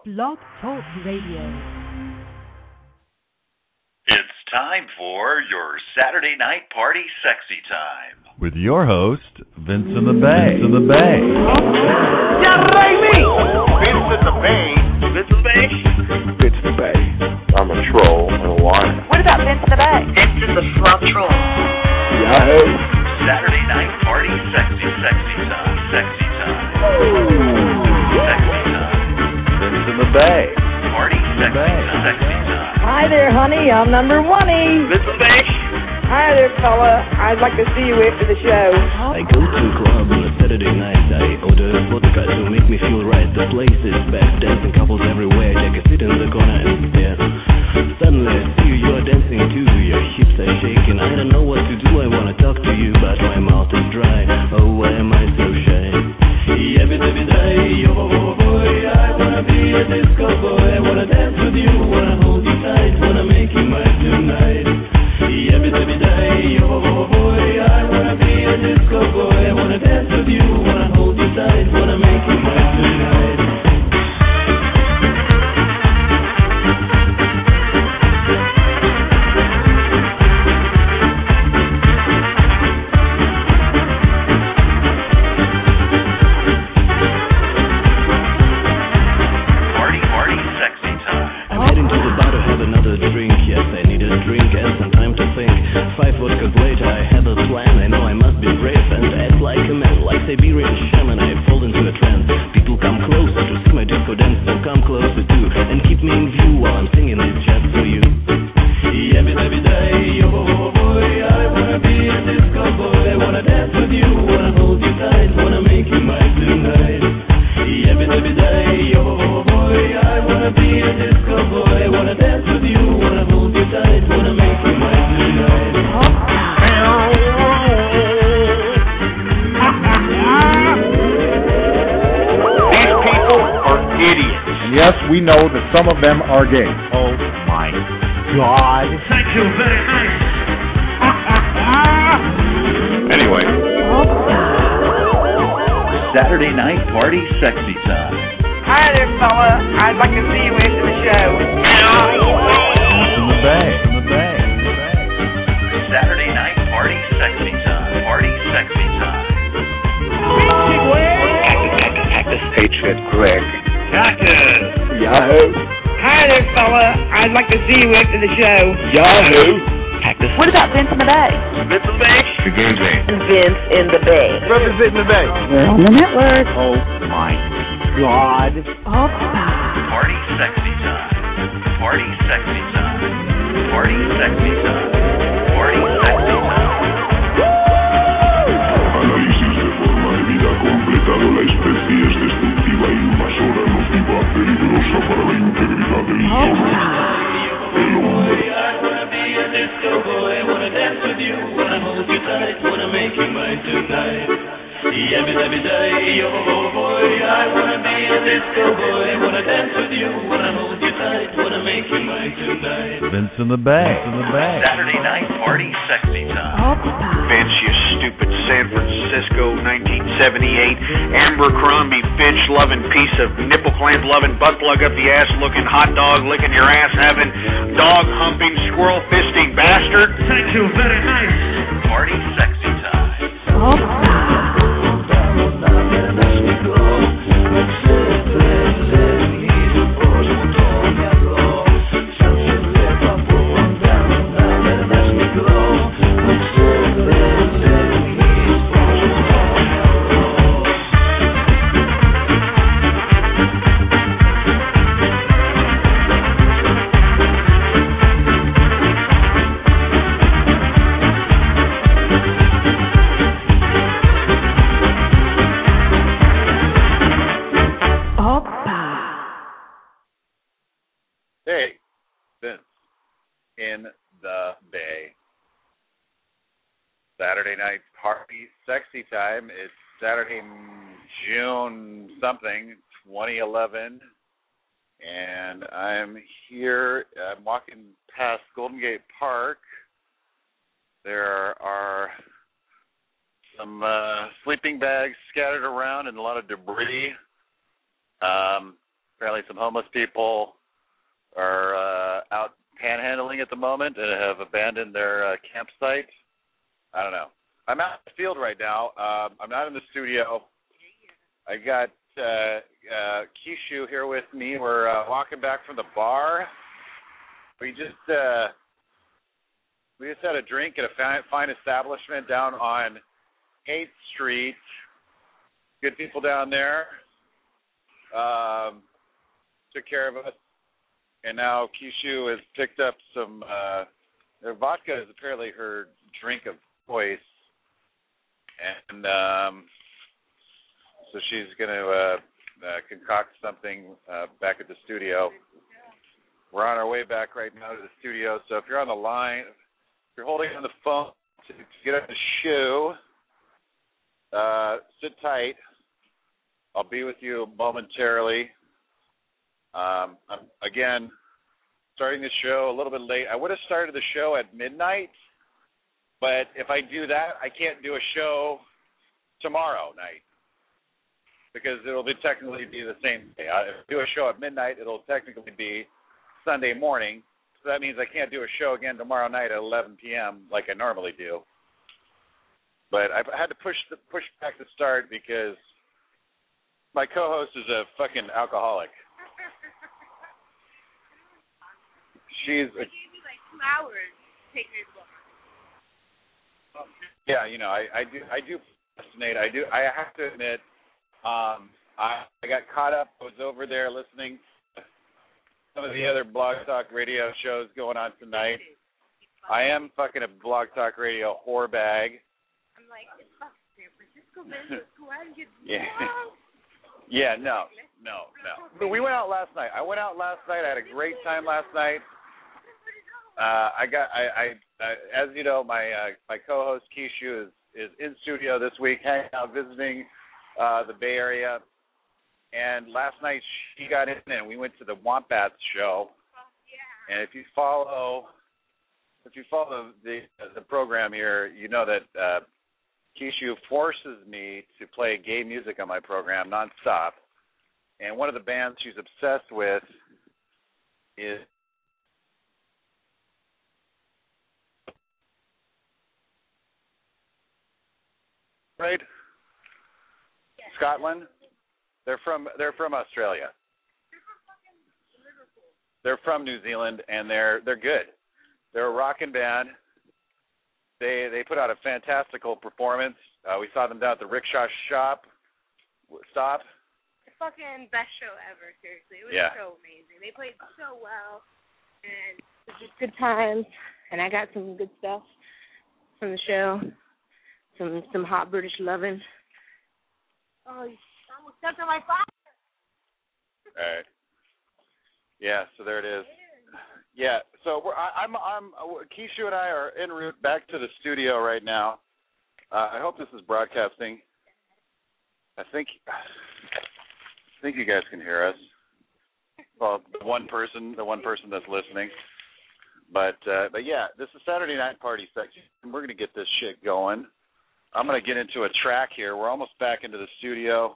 Blog Talk Radio. It's time for your Saturday night party sexy time. With your host, Vincent the Bay. Vincent the Bay. Yeah, baby! Vincent the Bay. Vincent the Bay. Vincent the Bay. I'm a troll and a liar. What about Vincent the Bay? Vincent the Frog Troll. Yahoo! Saturday night party sexy time. Sexy time. Sexy time. Vincent the Bay. Party sexy time. Hi there, honey. I'm number one-y. Vincent the Bay. Hi there, fella. I'd like to see you after the show. I go to a club on a Saturday night. I order vodka to make me feel right. The place is packed, dancing couples everywhere. Take a seat in the corner and stare. Suddenly I see you are dancing too. Your hips are shaking. I don't know what to do. I wanna talk to you, but my mouth is dry. Oh, why am I so shy? Every day, oh boy, I wanna be a disco boy. I wanna dance with you, wanna hold you tight, wanna make you mine tonight. Every day, oh boy, I wanna be a disco boy. I wanna dance with you, wanna hold you tight, wanna make you mine tonight. Party sexy time. I'm heading to the bar to have another drink. Yes, I need a drink and some time to think. 5 vodkas later, I have a plan. I know I must be brave and act like a man. Like Siberian shaman, I fall into a trance. People come closer to see my disco dance, so come closer too and keep me in view while I'm singing this just for you. Every day, oh boy, I wanna be a disco boy. I wanna dance with you, wanna hold you tight, wanna make you mine tonight. Every day, oh boy, I wanna be a disco boy. I wanna dance with you, wanna hold you tight, wanna make you mine tonight. These people are idiots. And yes, we know that some of them are gay. Oh my God. Thank you very much. Anyway, Saturday night party sexy time. Hi there, fella. I'd like to see you after the show. Vincent the Bay. Vincent the Bay. Saturday night party sexy time. Party sexy time. Cactus. H-Fit Greg. Cactus. Yahoo! Hi there, fella. I'd like to see you after the show. Yahoo! Cactus. What about Vincent the Bay? Vincent the Bay. The game's name. Vince in the Bay. Representing the Bay. We're on the network. Oh my God. Party sexy time. Party sexy time. Party sexy time. Party sexy time. Análisis de forma de vida completado. La especie es destructiva y invasora, nociva, peligrosa para la integridad del sol. El hombre. I wanna be a disco boy. I wanna dance with you, wanna hold you tight, wanna make you mine tonight. Every day, oh boy, I wanna be a disco boy. I wanna dance with you, wanna hold you tight, wanna make you mine tonight. Vincent the Bay. Vincent the Bay. Saturday night party sexy time. Vince, you stupid San Francisco 1978 Abercrombie Fitch loving piece of nipple clamp loving, butt plug up the ass looking, hot dog licking your ass having, dog humping, squirrel fisting bastard. Thank you very much. Party sexy time. Hey, Vince in the Bay. Saturday night party sexy time. It's Saturday, June something, 2011. And I'm here, I'm walking past Golden Gate Park. There are some sleeping bags scattered around and a lot of debris. Apparently some homeless people are out panhandling at the moment and have abandoned their campsite. I don't know. I'm out in the field right now. I'm not in the studio. I got Kishu here with me. We're walking back from the bar. We just had a drink at a fine establishment down on 8th Street. Good people down there. Took care of us. And now Kishu has picked up some their vodka is apparently her drink of choice. And so she's going to concoct something back at the studio. We're on our way back right now to the studio. So if you're on the line, if you're holding on the phone to get on the show, sit tight. I'll be with you momentarily. I'm, again, starting the show a little bit late. I would have started the show at midnight, but if I do that, I can't do a show tomorrow night because it'll technically be the same day. If I do a show at midnight, it'll technically be Sunday morning, so that means I can't do a show again tomorrow night at 11 p.m. like I normally do. But I had to push back the start because my co-host is a fucking alcoholic. She's. They gave me like 2 hours to take your book. Yeah, you know, I do procrastinate. I have to admit, I got caught up. I was over there listening to some of the other Blog Talk Radio shows going on tonight. I am fucking a Blog Talk Radio whore bag. I'm like, it's fucking San Francisco business. Go out and get Yeah, no. But we went out last night. I went out last night. I had a great time last night. As you know, my co-host Kishu is in studio this week, hanging out, visiting the Bay Area. And last night she got in and we went to the Wombats show. And if you follow the program here, you know that Kishu forces me to play gay music on my program nonstop. And one of the bands she's obsessed with is right? Yeah. Scotland. They're from Australia. They're from New Zealand, and they're good. They're a rockin' band. They put out a fantastical performance. We saw them down at the Rickshaw Stop. The fucking best show ever, seriously. It was so amazing. They played so well, and it was just good times. And I got some good stuff from the show. Some hot British lovin'. Oh, you almost stepped on my fire. All right. Yeah, so there it is. Yeah, so Kishu and I are en route back to the studio right now. I hope this is broadcasting. I think you guys can hear us. Well, the one person that's listening. But yeah, this is Saturday Night Party section. We're going to get this shit going. I'm going to get into a track here. We're almost back into the studio.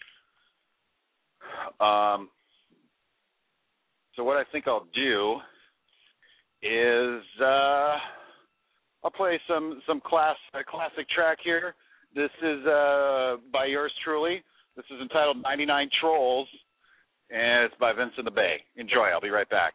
So what I think I'll do is I'll play some classic track here. This is by yours truly. This is entitled 99 Trolls, and it's by Vince in the Bay. Enjoy. I'll be right back.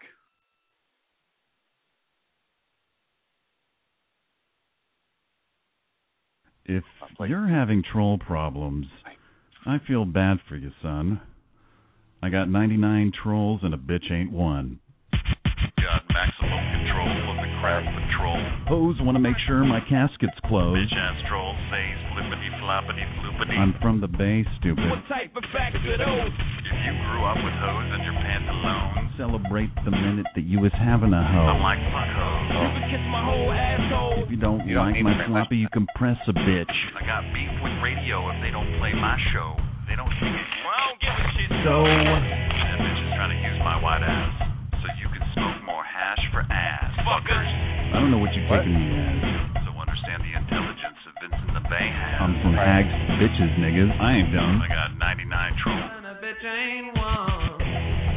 If you're having troll problems, I feel bad for you, son. I got 99 trolls and a bitch ain't one. Got maximum control of the crap patrol. Hoes want to make sure my casket's closed. Bitch-ass troll says flippity-floppity-floopity. I'm from the Bay, stupid. What type of facts are those? If you grew up with hoes in your pantaloons, celebrate the minute that you was having a hoe. I'm like, fuck hoes. You can kiss my whole asshole. If you don't like my sloppy, you can press a bitch. I got beef with radio if they don't play my show. They don't sing it. Well, I don't give a shit. So that bitch is trying to use my white ass so you can smoke more hash for ass. Fuckers. I don't know what you're taking me as. So understand the intelligence that Vincent the Bay has. I'm from hags to bitches, niggas. I ain't dumb. I got 99 trolls. And a bitch ain't one.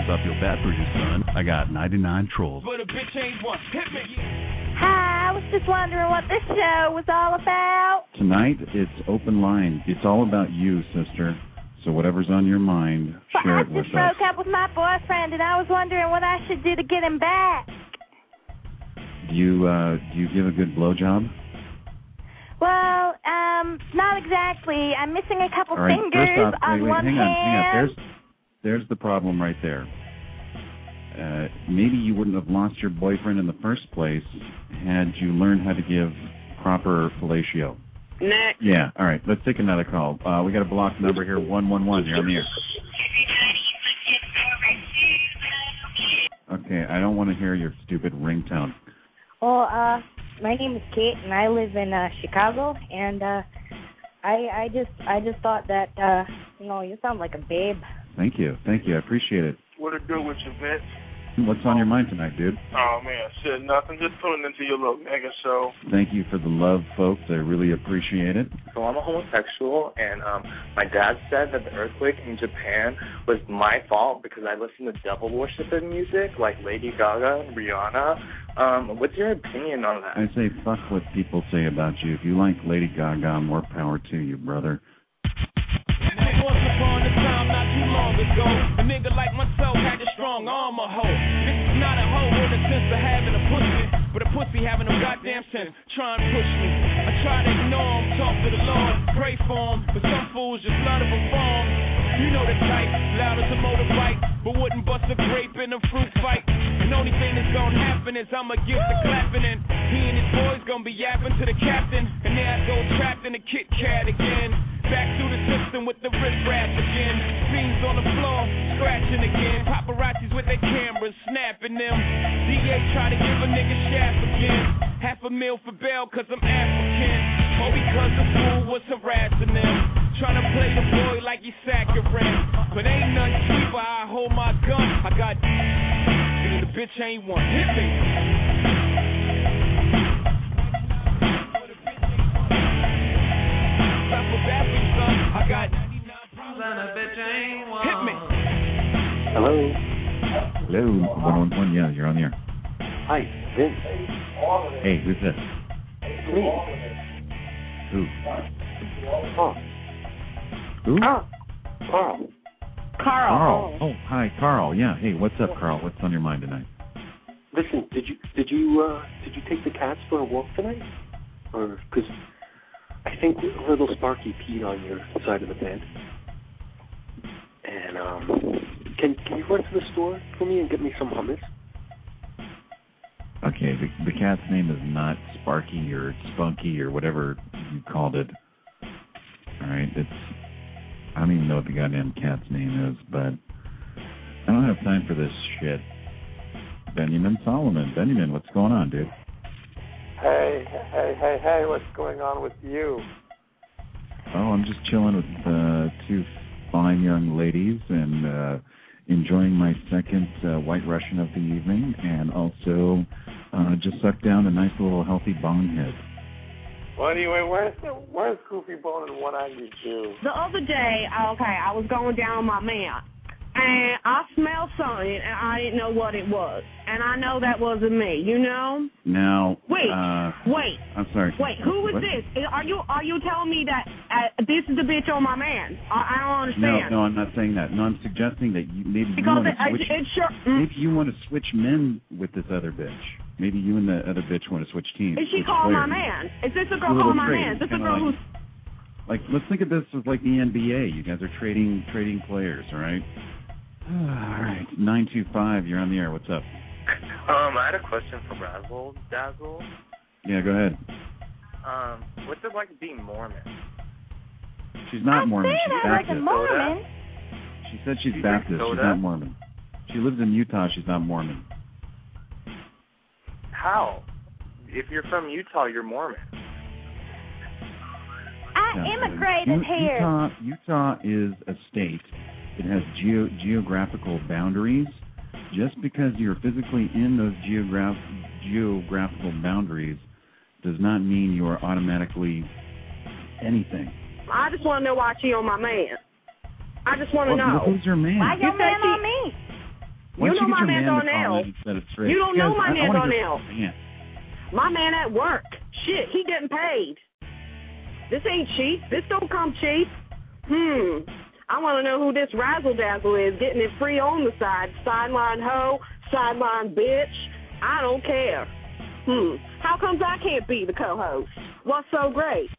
I feel bad for you, son. I got 99 trolls. But a bitch ain't one. Hit me. Hi, I was just wondering what this show was all about. Tonight, it's open line. It's all about you, sister. So whatever's on your mind, share it with us. I just broke up with my boyfriend, and I was wondering what I should do to get him back. Do you give a good blowjob? Well, not exactly. I'm missing a couple All right, fingers first off, on one hang hand. on. There's the problem right there. Maybe you wouldn't have lost your boyfriend in the first place had you learned how to give proper fellatio. Next. Yeah, all right. Let's take another call. We got a block number here, 111. You're on the air. Okay, I don't want to hear your stupid ringtone. Well, my name is Kate, and I live in Chicago, and I just thought that, you sound like a babe. Thank you. I appreciate it. What it do with you, Vince? What's on your mind tonight, dude? Oh, man, shit, nothing. Just tuning into your little mega show. Thank you for the love, folks. I really appreciate it. So I'm a homosexual, and my dad said that the earthquake in Japan was my fault because I listened to devil worshiping music like Lady Gaga and Rihanna. What's your opinion on that? I say fuck what people say about you. If you like Lady Gaga, more power to you, brother. Once upon a time, not too long ago, a nigga like myself had a strong arm, a hoe. This is not a hoe in the sense of having a pussy, but a pussy having a goddamn sense. Try and push me. I try to ignore him, talk to the Lord, pray for him, but some fools just love to perform. You know the type, loud as a motorbike, but wouldn't bust a grape in a fruit fight. And the only thing that's gonna happen is I'ma get the clapping, and he and his boys gonna be yapping to the captain, and there I go trapped in a Kit Kat again. Back through the system with the riff-raff again. Fiends on the floor, scratching again. Paparazzis with their cameras, snapping them. DA try to give a nigga shaft again. $500,000 for bail cause I'm African. Or because the fool was harassing them. Trying to play the boy like he's saccharine. But ain't nothing cheaper, I hold my gun. I got and the bitch ain't one. Hit me. I got hit me. Hello. Hello, 111. Yeah, you're on the air. Hi, Vince. Hey, who's this? Me. Who? Oh. Who? Carl. Carl. Oh, hi, Carl. Yeah. Hey, what's up, Carl? What's on your mind tonight? Listen, did you take the cats for a walk tonight? Or because I think little Sparky peed on your side of the bed. And can you run to the store for me and get me some hummus? Okay, the cat's name is not Sparky or Spunky or whatever you called it. All right, I don't even know what the goddamn cat's name is, but I don't have time for this shit. Benjamin Solomon. Benjamin, what's going on, dude? Hey, what's going on with you? Oh, I'm just chilling with two fine young ladies and enjoying my second White Russian of the evening, and also just sucked down a nice little healthy bonehead. Well, anyway, where's Goofy Bone and 192? The other day, I was going down my man, and I smelled something, and I didn't know what it was. And I know that wasn't me, you know? Now, Wait. I'm sorry. Wait, who was this? Are you telling me that this is the bitch on my man? I don't understand. No, I'm not saying that. No, I'm suggesting that maybe you want to switch men with this other bitch. Maybe you and the other bitch want to switch teams. Is she called my man? Is this a girl called my man? Is this a girl who's... Like, let's think of this as like the NBA. You guys are trading players, all right? All right, 925, you're on the air. What's up? I had a question for Razzle Dazzle. Yeah, go ahead. What's it like being Mormon? She's not Mormon. She's Baptist. Like a Mormon. She said she's Baptist. She's not Mormon. She lives in Utah. She's not Mormon. How? If you're from Utah, you're Mormon. I immigrated here. Utah is a state. It has geographical boundaries. Just because you're physically in those geographical boundaries does not mean you are automatically anything. I just want to know why she on my man. I just want to know. Who's her man? Why your man on me? Why You don't know my get man your man to Darnell. call in and set it straight? You don't know my man Darnell. Yeah. My man at work. Shit, he getting paid. This ain't cheap. This don't come cheap. I want to know who this razzle dazzle is, getting it free on the side. Sideline hoe, sideline bitch. I don't care. How comes I can't be the co-host? What's so great?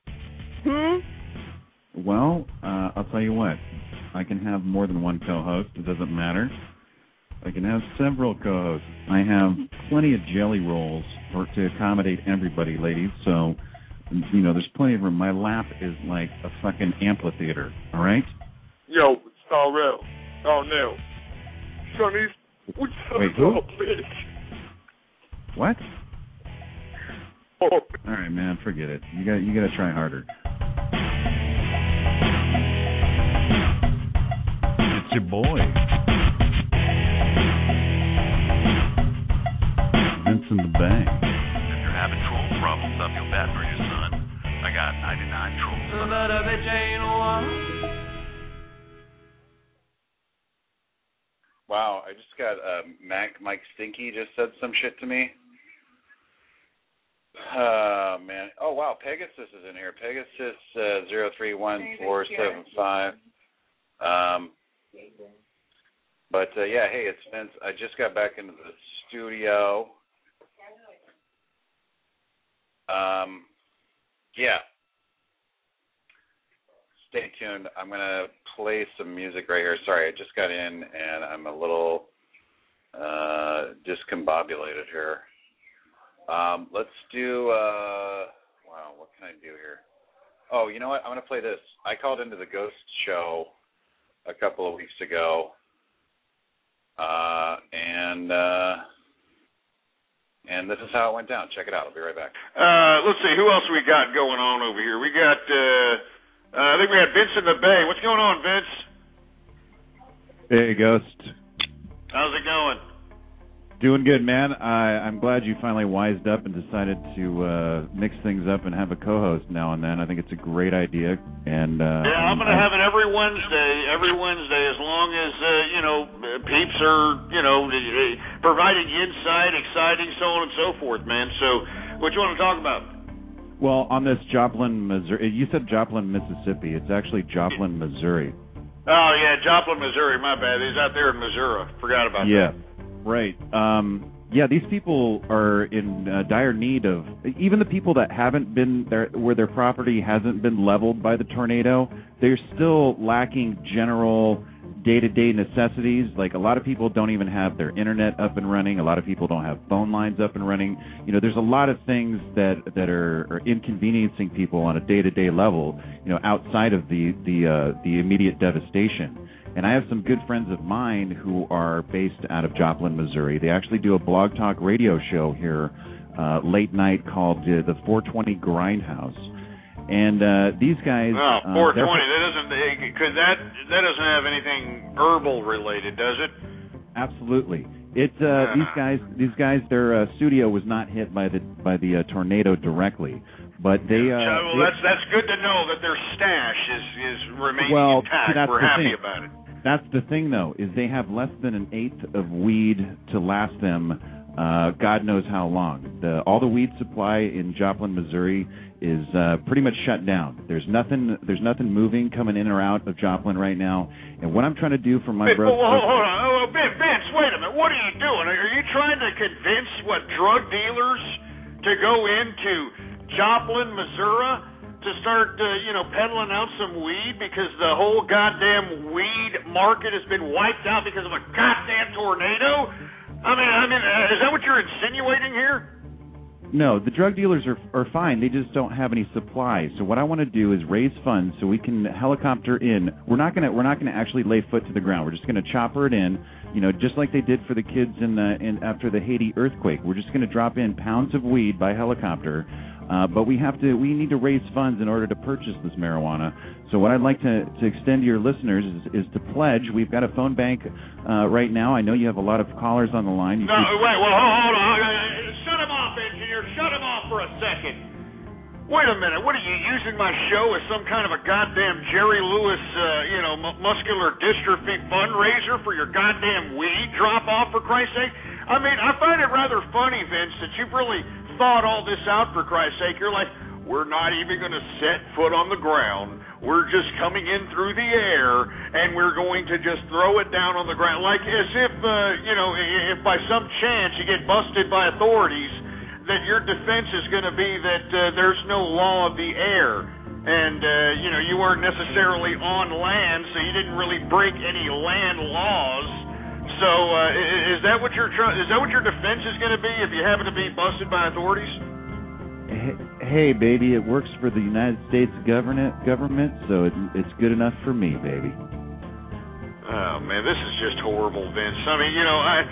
Well, I'll tell you what. I can have more than one co-host. It doesn't matter. I can have several co-hosts. I have plenty of jelly rolls to accommodate everybody, ladies. So, you know, there's plenty of room. My lap is like a fucking amphitheater. All right? Yo, it's all real. Oh, no. Sonny, what's up, Wait, who? bitch? What? Oh. All right, man, forget it. You got to try harder. It's your boy, Vince in the Bay. If you're having troll problems, I feel bad for you, son. I got 99 trolls. Wow, I just got Mike Stinky just said some shit to me. Man. Oh, wow, Pegasus is in here. Pegasus 031475. But, yeah, hey, it's Vince. I just got back into the studio. Yeah. Stay tuned. I'm going to play some music right here. Sorry, I just got in, and I'm a little discombobulated here. Let's do, wow, what can I do here? Oh, you know what? I'm going to play this. I called into the Ghost Show a couple of weeks ago, and this is how it went down. Check it out. I'll be right back. Let's see. Who else we got going on over here? We got, I think we had Vince in the Bay. What's going on, Vince? Hey, Ghost. How's it going? Doing good, man. I'm glad you finally wised up and decided to mix things up and have a co-host now and then. I think it's a great idea. And yeah, I'm going to have it every Wednesday, as long as, peeps are, providing insight, exciting, so on and so forth, man. So what you want to talk about? Well, on this Joplin, Missouri, you said Joplin, Mississippi. It's actually Joplin, Missouri. Oh, yeah, Joplin, Missouri. My bad. He's out there in Missouri. Forgot about that. Yeah. Right. Yeah, these people are in dire need of, even the people that haven't been there, where their property hasn't been leveled by the tornado, they're still lacking general day-to-day necessities. Like, a lot of people don't even have their internet up and running. A lot of people don't have phone lines up and running. You know, there's a lot of things that are inconveniencing people on a day-to-day level, outside of the immediate devastation. And I have some good friends of mine who are based out of Joplin, Missouri. They actually do a blog talk radio show here late night called the 420 Grindhouse. And these guys... Oh, 420. That doesn't have anything herbal related, does it? Absolutely. These guys, their studio was not hit by the tornado directly. But that's good to know that their stash is remaining intact. We're happy about it. That's the thing, though, is they have less than an eighth of weed to last them God knows how long. All the weed supply in Joplin, Missouri is pretty much shut down. There's nothing moving coming in or out of Joplin right now. And what I'm trying to do for my brother... Hold on. Vince, wait a minute. What are you doing? Are you trying to convince drug dealers to go into Joplin, Missouri, to start, peddling out some weed because the whole goddamn weed market has been wiped out because of a goddamn tornado? I mean, is that what you're insinuating here? No, the drug dealers are fine. They just don't have any supply. So what I want to do is raise funds so we can helicopter in. We're not gonna actually lay foot to the ground. We're just gonna chopper it in, just like they did for the kids after the Haiti earthquake. We're just gonna drop in pounds of weed by helicopter. But we need to raise funds in order to purchase this marijuana. So what I'd like to extend to your listeners is to pledge. We've got a phone bank right now. I know you have a lot of callers on the line. Wait, hold on. Shut him off, engineer. Shut him off for a second. Wait a minute, what are you using my show as some kind of a goddamn Jerry Lewis, muscular dystrophy fundraiser for your goddamn weed drop-off, for Christ's sake? I mean, I find it rather funny, Vince, that you've really thought all this out, for Christ's sake. You're like, we're not even going to set foot on the ground. We're just coming in through the air, and we're going to just throw it down on the ground, like as if, if by some chance you get busted by authorities, that your defense is going to be that there's no law of the air, and you weren't necessarily on land, so you didn't really break any land laws. So is that what your defense is going to be if you happen to be busted by authorities? Hey, baby, it works for the United States government, so it's good enough for me, baby. Oh man, this is just horrible, Vince. I mean,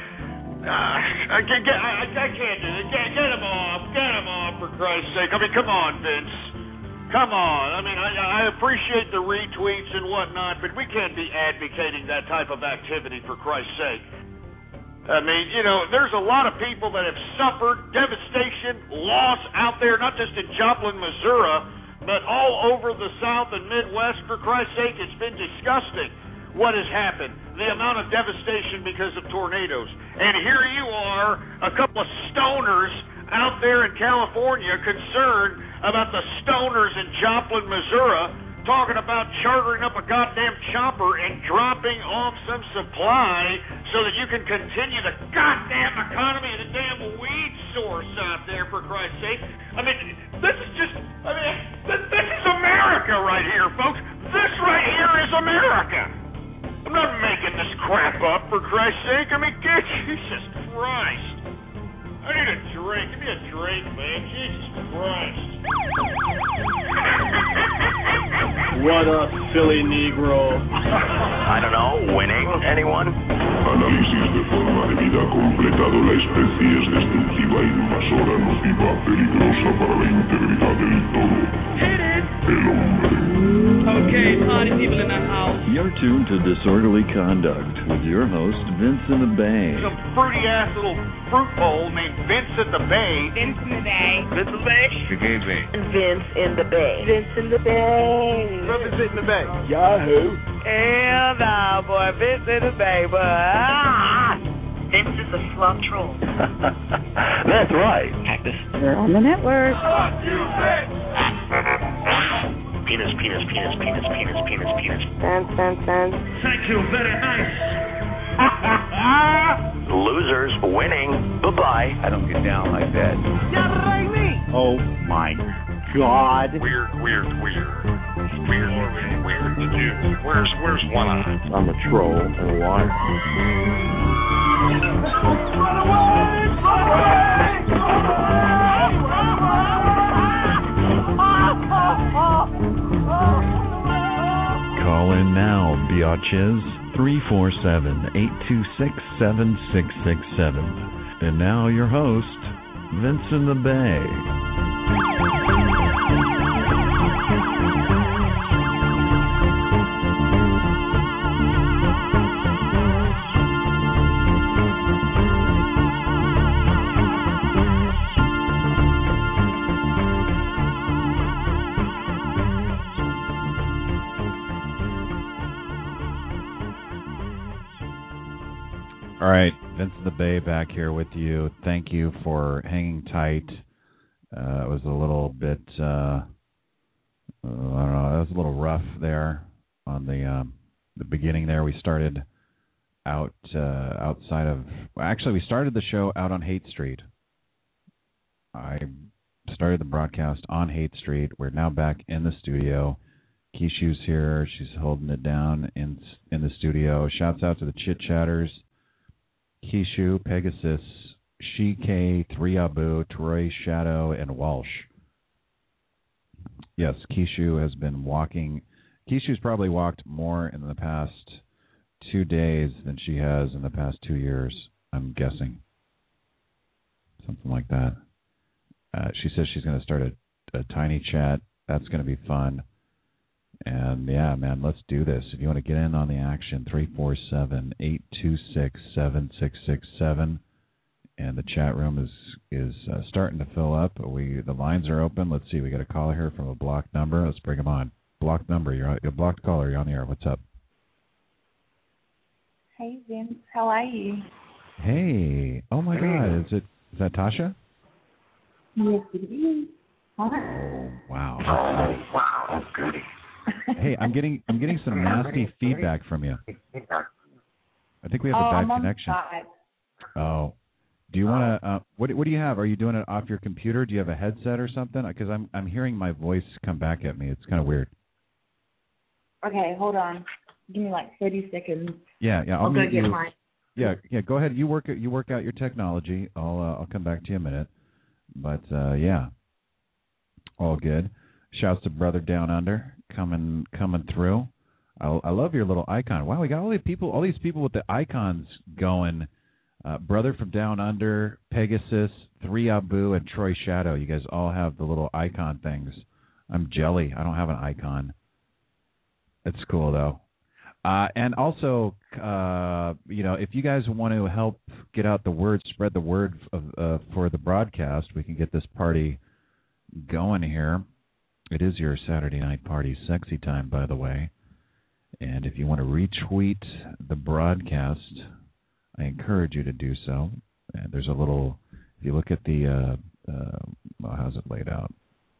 I can't do it. Get him off, for Christ's sake. I mean, come on, Vince. Come on. I mean, I appreciate the retweets and whatnot, but we can't be advocating that type of activity, for Christ's sake. I mean, there's a lot of people that have suffered devastation, loss out there, not just in Joplin, Missouri, but all over the South and Midwest. For Christ's sake, it's been disgusting what has happened, the amount of devastation because of tornadoes. And here you are, a couple of stoners out there in California concerned about the stoners in Joplin, Missouri, talking about chartering up a goddamn chopper and dropping off some supply so that you can continue the goddamn economy of the damn weed source out there, for Christ's sake. I mean, this is America right here, folks. This right here is America. I'm not making this crap up, for Christ's sake. I mean, Jesus Christ. I need a drink. Give me a drink, man. Jesus Christ. What up, silly Negro? I don't know. Winning? Anyone? Análisis de forma debida completado. La especie es destructiva y invasora, nociva, peligrosa para la integridad del todo. El hombre. Okay, party people in the house. You're tuned to Disorderly Conduct with your host, Vince in the Bay. Some fruity-ass little fruit bowl named Vince in the Bay. Vince in the Bay. Vince in the Bay? Vince in the Bay. Vince in the Bay. Vince in the Bay. Yahoo! Hell no, boy. Vince in the Bay, but Vince is a slum troll. That's right. Cactus. We're on the network. Penis, penis, penis, penis, penis, penis, penis. Dance. Thank you, very nice. Losers winning. Bye-bye. I don't get down like that. Oh, my God. Weird. Dude, where's one eye? I'm a troll and a liar. Call in now, biatches. 347-826-7667. And now your host, Vince in the Bay. All right, Vince in the Bay back here with you. Thank you for hanging tight. It was a little bit, I don't know, it was a little rough there on the beginning there. We started out outside of, actually we started the show out on Haight Street. I started the broadcast on Haight Street. We're now back in the studio. Kishu's here. She's holding it down in the studio. Shouts out to the Chit Chatters. Kishu, Pegasus, Shike, 3Abu, Troy, Shadow, and Walsh. Yes, Kishu has been walking. Kishu's probably walked more in the past 2 days than she has in the past 2 years, I'm guessing. Something like that. She says she's going to start a tiny chat. That's going to be fun. And, yeah, man, let's do this. If you want to get in on the action, 347-826-7667 and the chat room is starting to fill up. The lines are open. Let's see. We got a caller here from a blocked number. Let's bring him on. Blocked number. You're a blocked caller. You're on the air. What's up? Hey, Vince. How are you? Hey. Oh my God. Is that Tasha? Yes, it is. Hi. Oh wow. Oh wow. Goody. Hey, I'm getting some nasty feedback from you. I think we have a bad connection. Oh. Do you want to? What do you have? Are you doing it off your computer? Do you have a headset or something? Because I'm hearing my voice come back at me. It's kind of weird. Okay, hold on. Give me like 30 seconds. Yeah. I'll go get mine. Yeah. Go ahead. You work out your technology. I'll come back to you in a minute. But yeah, all good. Shouts to Brother Down Under coming through. I love your little icon. Wow, we got all these people with the icons going. Brother from Down Under, Pegasus, 3 Abu, and Troy Shadow. You guys all have the little icon things. I'm jelly. I don't have an icon. It's cool though. And also, if you guys want to help get out the word, spread the word for the broadcast, we can get this party going here. It is your Saturday night party sexy time, by the way. And if you want to retweet the broadcast, I encourage you to do so. And there's a little, if you look at the, how's it laid out?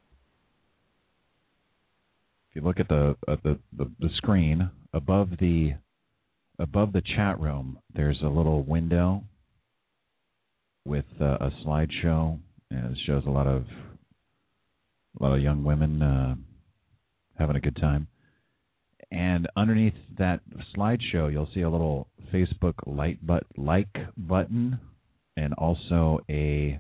If you look at the screen above the chat room, there's a little window with a slideshow, and it shows a lot of young women having a good time. And underneath that slideshow, you'll see a little Facebook like button, and also a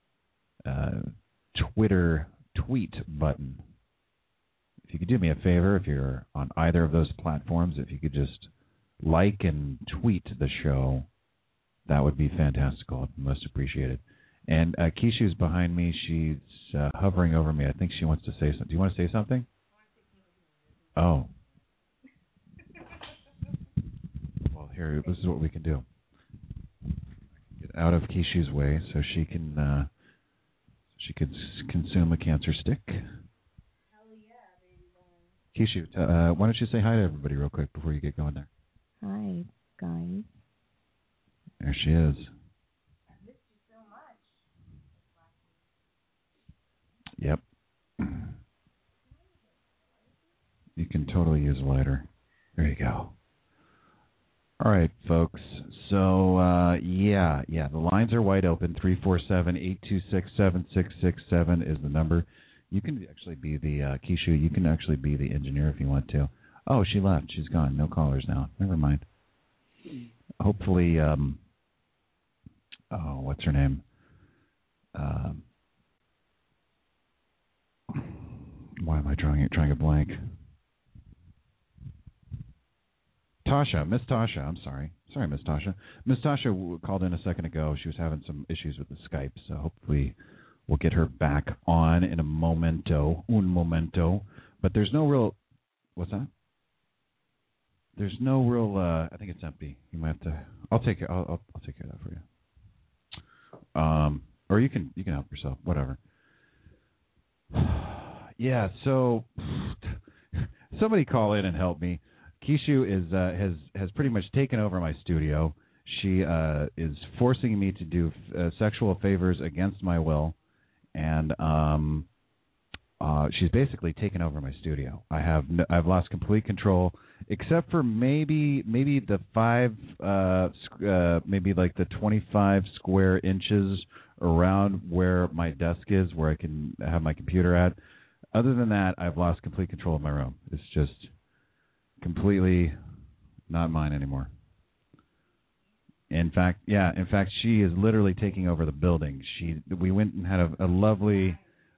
Twitter tweet button. If you could do me a favor, if you're on either of those platforms, if you could just like and tweet the show, that would be fantastical. Most appreciated. And Kishu's behind me. She's hovering over me. I think she wants to say something. Do you want to say something? Oh. Well, here, this is what we can do. Get out of Kishu's way so she can consume a cancer stick. Kishu, why don't you say hi to everybody real quick before you get going there? Hi, guys. There she is. I missed you so much. Yep. You can totally use a lighter. There you go. All right, folks. So, the lines are wide open. 347-826-7667 is the number. You can actually be the, Kishu, you can actually be the engineer if you want to. Oh, she left. She's gone. No callers now. Never mind. Hopefully, what's her name? Why am I drawing a blank? Tasha, Miss Tasha, I'm sorry. Sorry, Miss Tasha. Miss Tasha called in a second ago. She was having some issues with the Skype, so hopefully we'll get her back on in un momento. But there's no real, what's that? There's no real, I think it's empty. You might have to, I'll take care of that for you. Or you can help yourself, whatever. Yeah, so somebody call in and help me. Kishu has pretty much taken over my studio. She is forcing me to do sexual favors against my will, and she's basically taken over my studio. I've lost complete control, except for maybe the 25 square inches around where my desk is, where I can have my computer at. Other than that, I've lost complete control of my room. It's just completely not mine anymore. In fact, she is literally taking over the building. We went and had a lovely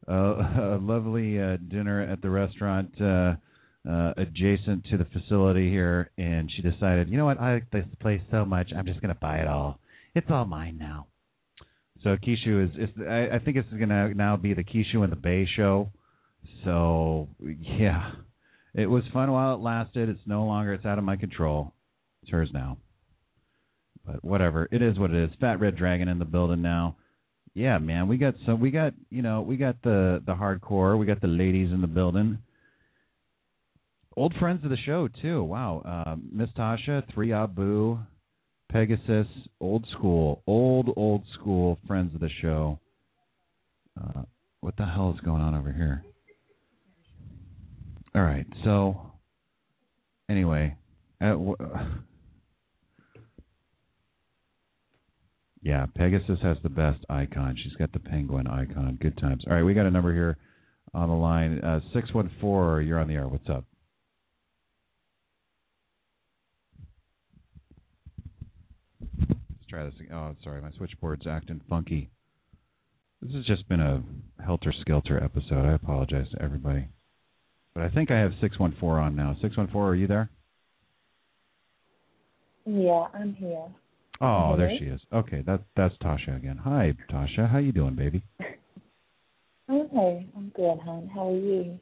dinner at the restaurant adjacent to the facility here, and she decided, you know what, I like this place so much, I'm just going to buy it all. It's all mine now. So Kishu I think it's going to now be the Kishu and the Bay show. So yeah, it was fun while it lasted. It's no longer. It's out of my control. It's hers now. But whatever, it is what it is. Fat Red Dragon in the building now. Yeah, man, we got the hardcore, we got the ladies in the building. Old friends of the show too. Wow, Miss Tasha, 3 Abu, Pegasus, old school friends of the show. What the hell is going on over here? All right, so anyway, yeah, Pegasus has the best icon. She's got the penguin icon. Good times. All right, we got a number here on the line. 614, you're on the air. What's up? Let's try this again. Oh, sorry, my switchboard's acting funky. This has just been a helter-skelter episode. I apologize to everybody. But I think I have 614 on now. 614, are you there? Yeah, I'm here. Oh, there she is. Okay, that's Tasha again. Hi, Tasha. How you doing, baby? Okay, I'm good, hon. How are you?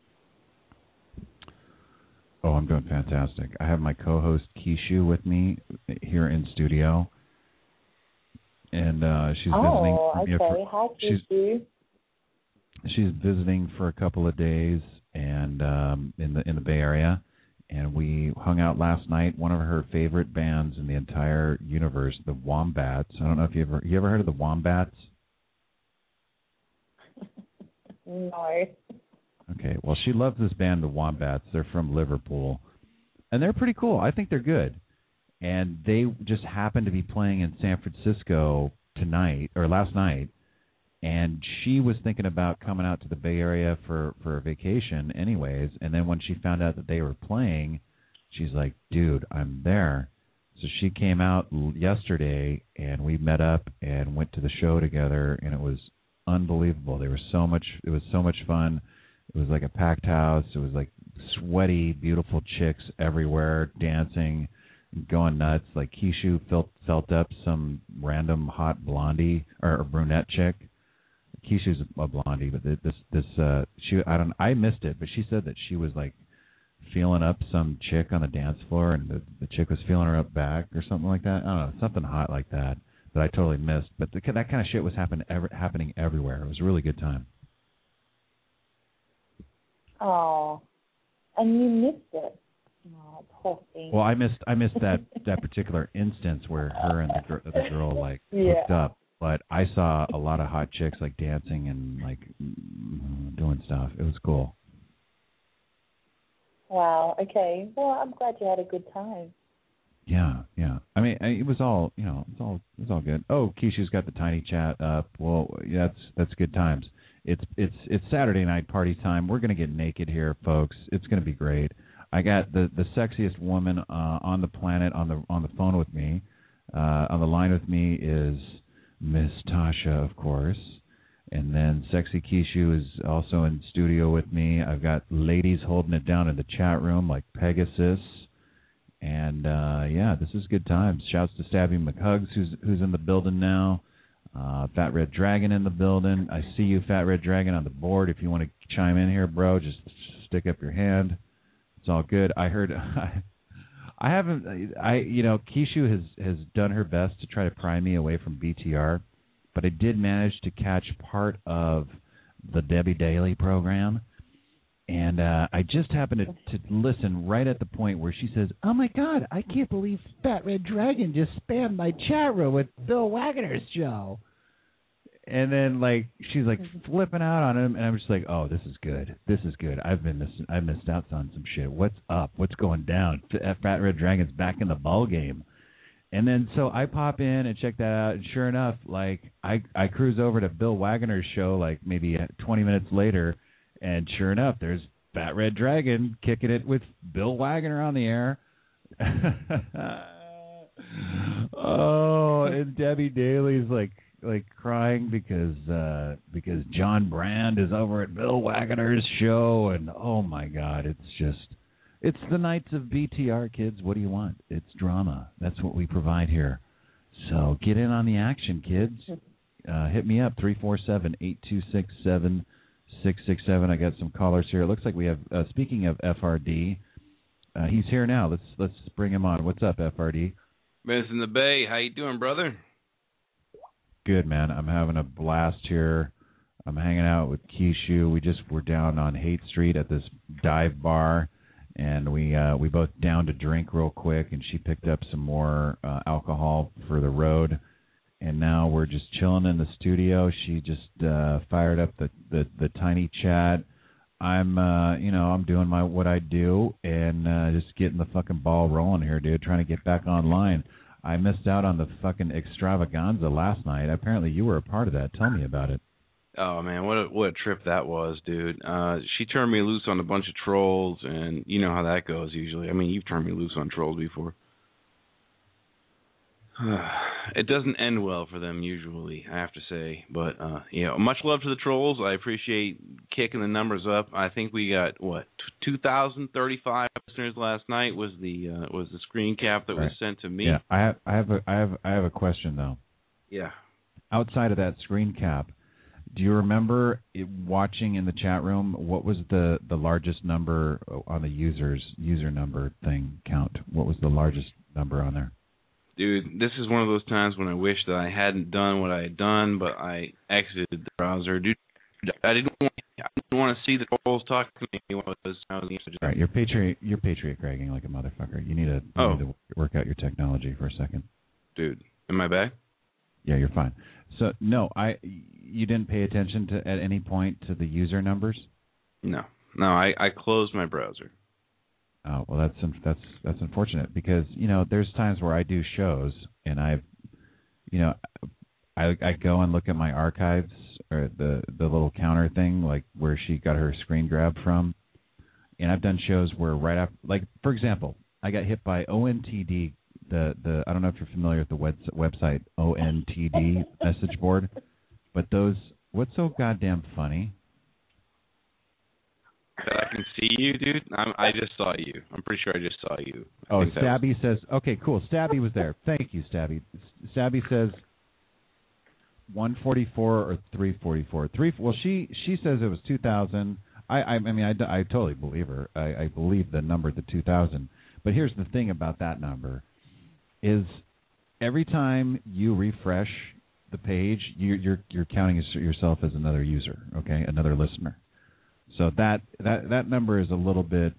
Oh, I'm doing fantastic. I have my co-host Keishu with me here in studio, and she's visiting. Okay. Hi, Keishu. She's visiting for a couple of days, and in the Bay Area. And we hung out last night. One of her favorite bands in the entire universe, the Wombats. I don't know if you ever heard of the Wombats? No. Okay, well, she loves this band, the Wombats. They're from Liverpool, and they're pretty cool. I think they're good. And they just happened to be playing in San Francisco last night. And she was thinking about coming out to the Bay Area for a vacation anyways. And then when she found out that they were playing, she's like, dude, I'm there. So she came out yesterday, and we met up and went to the show together, and it was unbelievable. It was so much fun. It was like a packed house. It was like sweaty, beautiful chicks everywhere dancing, going nuts. Like Keishu felt up some random hot blondie or brunette chick. Keishu's a blondie, but I missed it, but she said that she was like feeling up some chick on the dance floor, and the chick was feeling her up back or something like that. I don't know, something hot like that I totally missed. But that kind of shit was happening everywhere. It was a really good time. Oh, and you missed it. Oh, poor thing. Well, I missed that particular instance where her and the girl like hooked up. But I saw a lot of hot chicks like dancing and like doing stuff. It was cool. Wow. Okay. Well, I'm glad you had a good time. Yeah. I mean, it was all it was all good. Oh, Keisha's got the tiny chat up. Well, yeah, that's good times. It's Saturday night party time. We're gonna get naked here, folks. It's gonna be great. I got the sexiest woman on the planet on the phone with me. On the line with me is Miss Tasha, of course, and then Sexy Keishu is also in studio with me. I've got ladies holding it down in the chat room like Pegasus, and yeah, this is good times. Shouts to Stabby McHugs, who's in the building now. Fat Red Dragon in the building. I see you, Fat Red Dragon, on the board. If you want to chime in here, bro, just stick up your hand. It's all good. I heard. Keishu has done her best to try to pry me away from BTR, but I did manage to catch part of the Debbie Daly program, and I just happened to listen right at the point where she says, "Oh my God, I can't believe Fat Red Dragon just spammed my chat room with Bill Wagner's show." And then, like, she's like flipping out on him, and I'm just like, "Oh, this is good. This is good. I missed out on some shit. What's up? What's going down? Fat Red Dragon's back in the ball game." And then so I pop in and check that out, and sure enough, like I cruise over to Bill Wagner's show like maybe 20 minutes later, and sure enough, there's Fat Red Dragon kicking it with Bill Wagner on the air. Oh, and Debbie Daly's like crying because John Brand is over at Bill Wagner's show, and oh my God, it's the nights of BTR, kids. What do you want? It's drama. That's what we provide here. So get in on the action, kids. Hit me up 347-826-7667. I got some callers here. It looks like we have. Speaking of FRD, he's here now. Let's bring him on. What's up, FRD? Vince in the Bay, how you doing, brother? Good, man. I'm having a blast here. I'm hanging out with Kishu. We're down on Haight Street at this dive bar, and we both downed a drink real quick, and she picked up some more alcohol for the road, and now we're just chilling in the studio. She just fired up the tiny chat. I'm I'm doing what I do and just getting the fucking ball rolling here, dude, trying to get back online. I missed out on the fucking extravaganza last night. Apparently you were a part of that. Tell me about it. Oh, man, what a trip that was, dude. She turned me loose on a bunch of trolls, and you know how that goes usually. I mean, you've turned me loose on trolls before. It doesn't end well for them usually, I have to say. But, much love to the trolls. I appreciate kicking the numbers up. I think we got, 2,035 listeners last night was the screen cap that was sent to me. Yeah, I have a question, though. Yeah. Outside of that screen cap, do you remember watching in the chat room, what was the largest number on the user number thing count? What was the largest number on there? Dude, this is one of those times when I wish that I hadn't done what I had done, but I exited the browser. Dude, I didn't want to see the trolls talking to me. All right, you're Patriot Cragging like a motherfucker. You need to work out your technology for a second. Dude, am I back? Yeah, you're fine. So no, you didn't pay attention to at any point to the user numbers? No, I closed my browser. Oh, well, that's unfortunate because, there's times where I do shows and I go and look at my archives or the little counter thing, like where she got her screen grab from. And I've done shows where right after, like, for example, I got hit by ONTD, the I don't know if you're familiar with the website ONTD message board, but what's so goddamn funny? That I can see you, dude. I just saw you. I'm pretty sure I just saw you. Stabby says, okay, cool. Stabby was there. Thank you, Stabby. Stabby says 144 or 344. Well, she says it was 2,000. I totally believe her. I believe the number, the 2,000. But here's the thing about that number is every time you refresh the page, you're counting yourself as another user, okay, another listener. So that number is a little bit,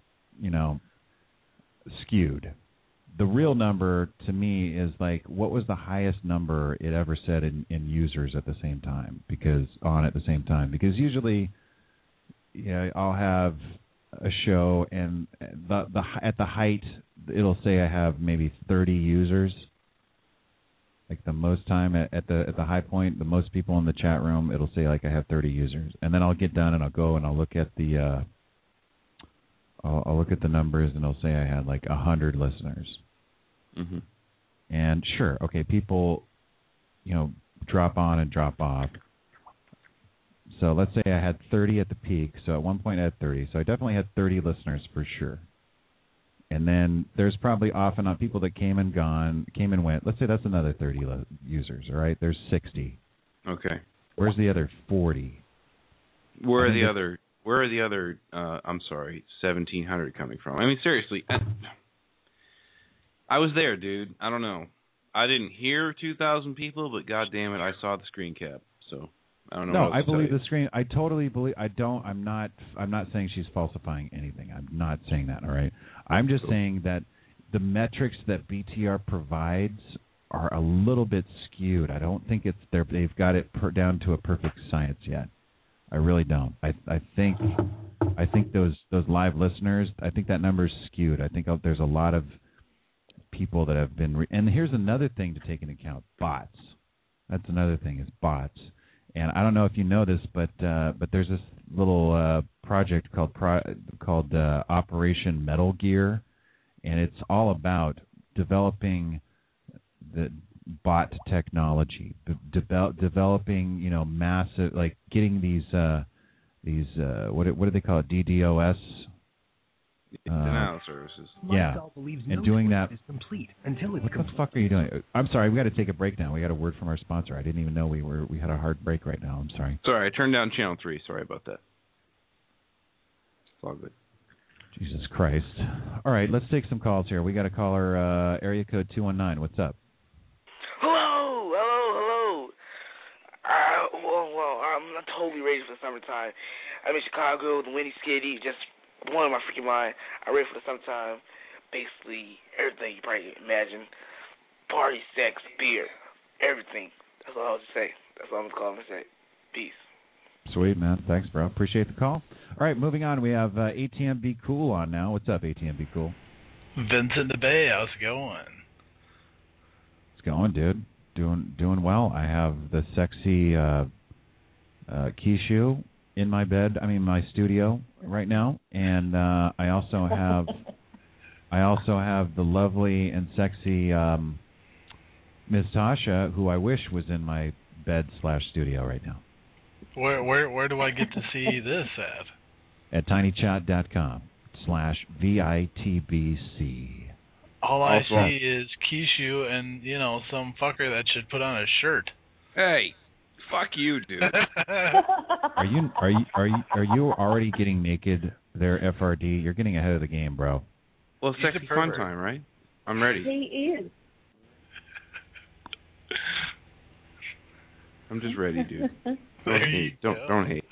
skewed. The real number to me is like, what was the highest number it ever said in users at the same time? Because usually, I'll have a show and at the height it'll say I have maybe 30 users. Like the most time at the high point, the most people in the chat room, it'll say like I have 30 users, and then I'll get done and I'll go and I'll look at the numbers and it'll say I had like 100 listeners. Mm-hmm. And sure, okay, people, drop on and drop off. So let's say I had 30 at the peak. So at one point I had 30. So I definitely had 30 listeners for sure. And then there's probably off and on people that came and went. Let's say that's another 30 users, all right? There's 60. Okay. Where's the other 40? Where are the other 1,700 coming from? I mean, seriously. I was there, dude. I don't know. I didn't hear 2,000 people, but goddamn it, I saw the screen cap. So I don't know. No, I believe the screen. I totally believe. I'm not saying she's falsifying anything. I'm not saying that. All right. I'm just saying that the metrics that BTR provides are a little bit skewed. I don't think they've got it down to a perfect science yet. I really don't. I think those live listeners. I think that number is skewed. I think there's a lot of people that have been. And here's another thing to take into account: bots. That's another thing is bots. And I don't know if you know this, but there's this little project called Operation Metal Gear, and it's all about developing the bot technology, developing massive, like getting these what do they call it, DDoS denial services. Yeah, and doing that. Is complete until it's what the fuck are you doing? I'm sorry, we got to take a break now. We got a word from our sponsor. I didn't even know we had a hard break right now. I'm sorry. Sorry, I turned down channel 3. Sorry about that. It's all good. Jesus Christ. All right, let's take some calls here. We got a caller, area code 219. What's up? Hello. Well, I'm not totally ready for the summertime. I'm in Chicago, the Windy City, just blowing my freaking mind. I'm ready for the summertime. Basically, everything you probably imagine. Party, sex, beer, everything. That's all I was to say. That's all I'm calling to say. Peace. Sweet, man. Thanks, bro. Appreciate the call. All right, moving on. We have ATM Be Cool on now. What's up, ATM Be Cool? Vince in the Bay. How's it going? It's going, dude. Doing well. I have the sexy Kishu in my bed. I mean, my studio right now, and I also have the lovely and sexy Ms. Tasha, who I wish was in my bed/studio right now. Where do I get to see this at? At tinychat.com/VITBC. All I see is Kishu and, some fucker that should put on a shirt. Hey, fuck you, dude. Are you already getting naked there, FRD? You're getting ahead of the game, bro. Well, sexy fun time, right? I'm ready. He is. I'm just ready, dude. Don't hate.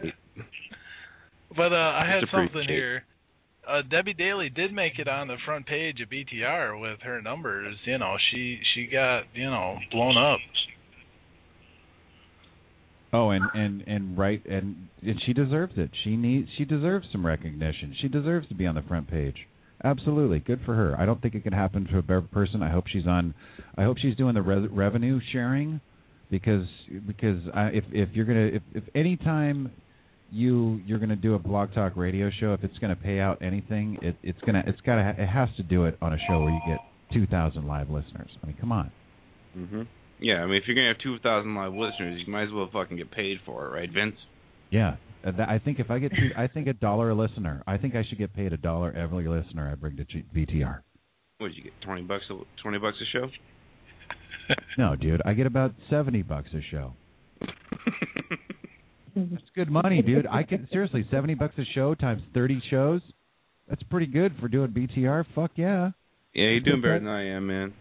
But I had something here. Debbie Daly did make it on the front page of BTR with her numbers. She got blown up. Oh, and right, and she deserves it. She deserves some recognition. She deserves to be on the front page. Absolutely, good for her. I don't think it could happen to a better person. I hope she's doing the revenue sharing, because if you're gonna if any time you're gonna do a Blog Talk radio show, if it's gonna pay out anything, it has to do it on a show where you get 2,000 live listeners. I mean, come on. Mhm. Yeah, I mean, if you're gonna have 2,000 live listeners, you might as well fucking get paid for it, right, Vince? Yeah, I think if I get I think $1 a listener. I think I should get paid $1 every listener I bring to BTR. What did you get? $20 a show? No, dude, I get about $70 a show. It's good money, dude. I can seriously $70 a show times 30 shows. That's pretty good for doing BTR. Fuck yeah. Yeah, you're doing better than I am, man.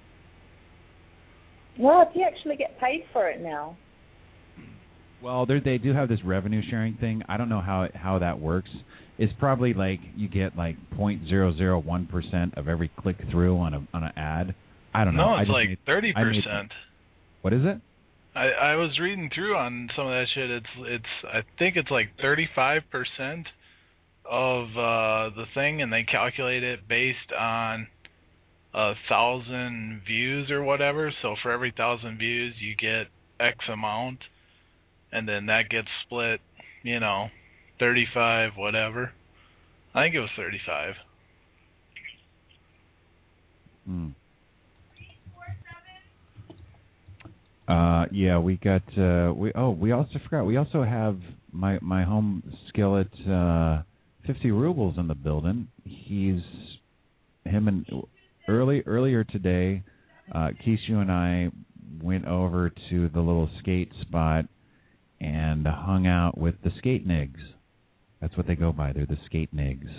Well, if you actually get paid for it now. Well, they do have this revenue sharing thing. I don't know how that works. It's probably like you get like 0.001% of every click through on an ad. I don't know. No, it's like 30%. What is it? I was reading through on some of that shit. It's I think it's like 35% of the thing, and they calculate it based on 1,000 views or whatever. So for every 1,000 views, you get X amount, and then that gets split, 35 whatever. I think it was 35. Yeah, we got we also forgot. We also have my home skillet 50 rubles in the building. Earlier today, Kishu and I went over to the little skate spot and hung out with the skate nigs. That's what they go by. They're the skate nigs.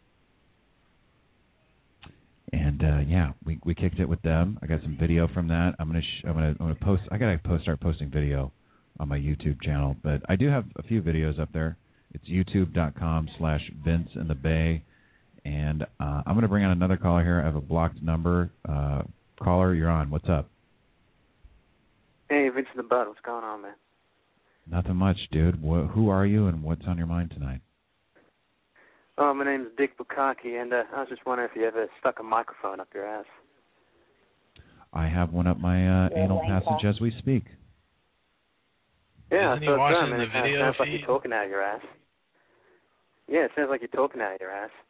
And yeah, we kicked it with them. I got some video from that. I'm gonna post. I gotta start posting video on my YouTube channel. But I do have a few videos up there. It's youtube.com/VinceInTheBay. And I'm gonna bring on another caller here. I have a blocked number. Caller, you're on. What's up? Hey, Vince in the Bud. What's going on, man? Nothing much, dude. Who are you, and what's on your mind tonight? My name's Dick Bukaki, and I was just wondering if you ever stuck a microphone up your ass. I have one up my anal passage as we speak. Yeah, Isn't he watching the video sounds like feed? you're talking out of your ass. Yeah, it sounds like you're talking out of your ass.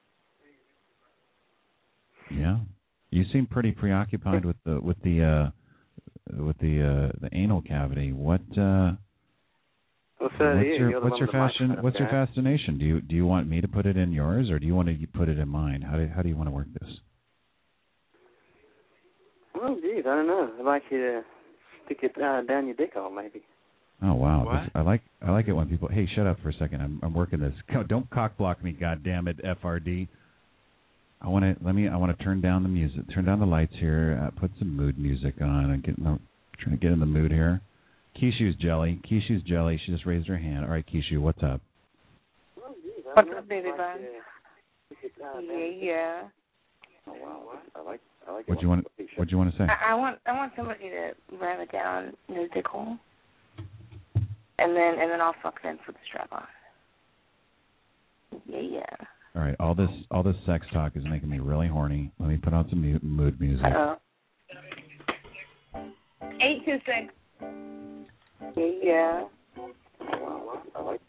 Yeah, you seem pretty preoccupied with the anal cavity. What's your fascination? Do you want me to put it in yours, or do you want to put it in mine? How do you want to work this? Well, geez, I don't know. I'd like you to stick it down your dick hole, maybe. Oh wow! What? I like it when people. Hey, shut up for a second. I'm working this. Don't cock block me, goddamn it, FRD. I want to turn down the music, turn down the lights here, put some mood music on, and trying to get in the mood here. Kishu's jelly. She just raised her hand. All right, Kishu, what's up? What's up, baby bun? Yeah. Oh wow! I like What'd you want to say? I want somebody to ram it down his dick hole, and then I'll fuck them for the strap on. Yeah. All right, all this sex talk is making me really horny. Let me put on some mood music. 826. Yeah. Oh wow! I like.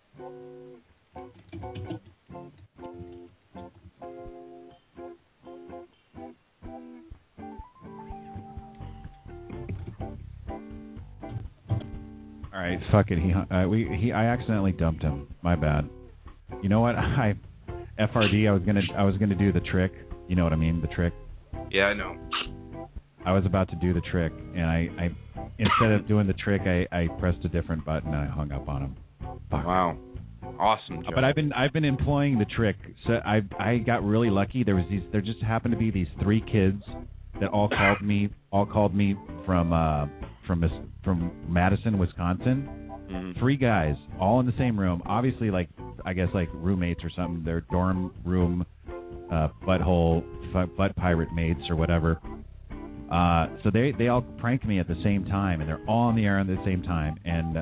All right, fuck it. I accidentally dumped him. My bad. You know what? FRD. I was gonna do the trick. You know what I mean? The trick. Yeah, I know. I was about to do the trick, and I instead of doing the trick, I pressed a different button and I hung up on him. Fuck. Wow. Awesome. Joe. But I've been employing the trick. So I got really lucky. There just happened to be these 3 kids that all called me from Madison, Wisconsin. Mm-hmm. 3 guys, all in the same room. Obviously, I guess roommates or something. Their dorm room, butthole, butt pirate mates or whatever. So they all prank me at the same time, and they're all on the air at the same time,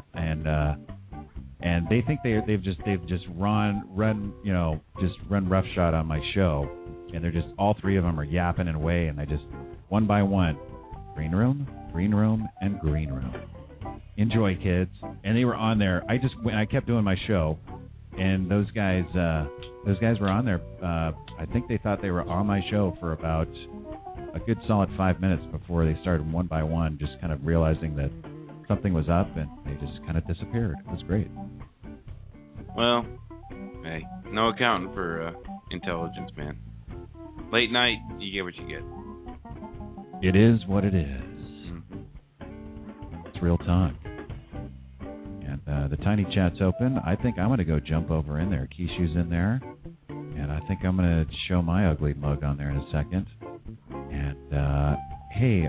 and they think they've just run roughshod on my show, and they're just all 3 of them are yapping away, and I just one by one, green room, and green room. Enjoy, kids. And they were on there. I kept doing my show, and those guys were on there. I think they thought they were on my show for about a good solid 5 minutes before they started one by one, just kind of realizing that something was up, and they just kind of disappeared. It was great. Well, hey, no accounting for intelligence, man. Late night, you get what you get. It is what it is. Mm-hmm. It's real time. And the tiny chat's open. I think I'm going to go jump over in there. Kishu's in there. And I think I'm going to show my ugly mug on there in a second. And, hey,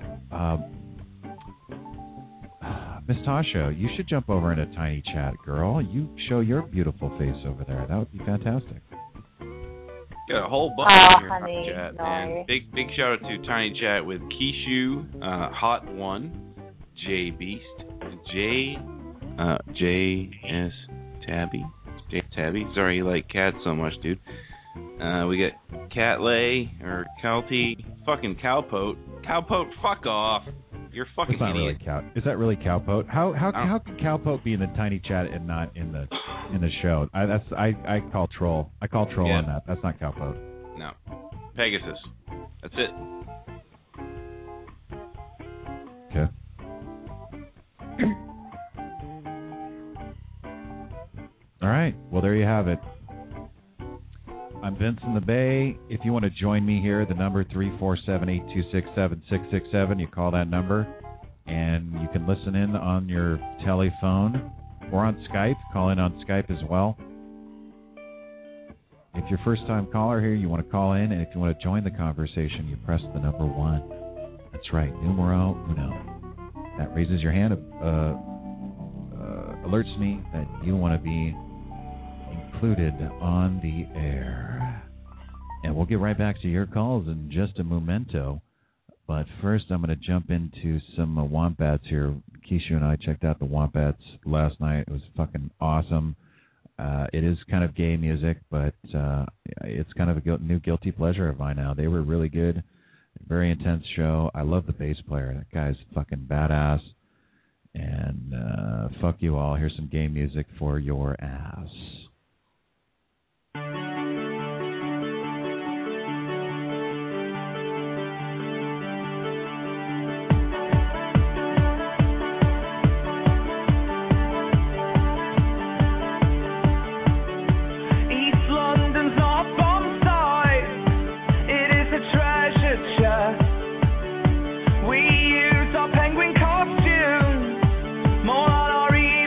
Miss Tasha, you should jump over in a tiny chat, girl. You show your beautiful face over there. That would be fantastic. Got a whole bunch in your honey, chat, no. man. Big shout out to Tiny Chat with Kishu, Hot One, J Beast, J.S. Tabby. Sorry you like cats so much, dude. We got Catlay or Calty, fucking Cowpote. Cowpote, fuck off. You're fucking It's not idiot. really Is that really Cowpote? How can Cowpote be in the tiny chat and not in the show? I call troll. I call troll on that. That's not Cowpote. No. Pegasus. That's it. Okay. All right. Well, there you have it. I'm Vince in the Bay. If you want to join me here, the number 347-826-7667. You call that number, and you can listen in on your telephone or on Skype. Call in on Skype as well. If you're a first-time caller here, you want to call in, and if you want to join the conversation, you press the number 1. That's right, numero uno. That raises your hand, alerts me that you want to be included on the air. And we'll get right back to your calls in just a momento. But first, I'm going to jump into some Wombats here. Kishu and I checked out the Wombats last night. It was fucking awesome. It is kind of gay music, but it's kind of a new guilty pleasure of mine now. They were really good. Very intense show. I love the bass player. That guy's fucking badass. And fuck you all. Here's some gay music for your ass. More on our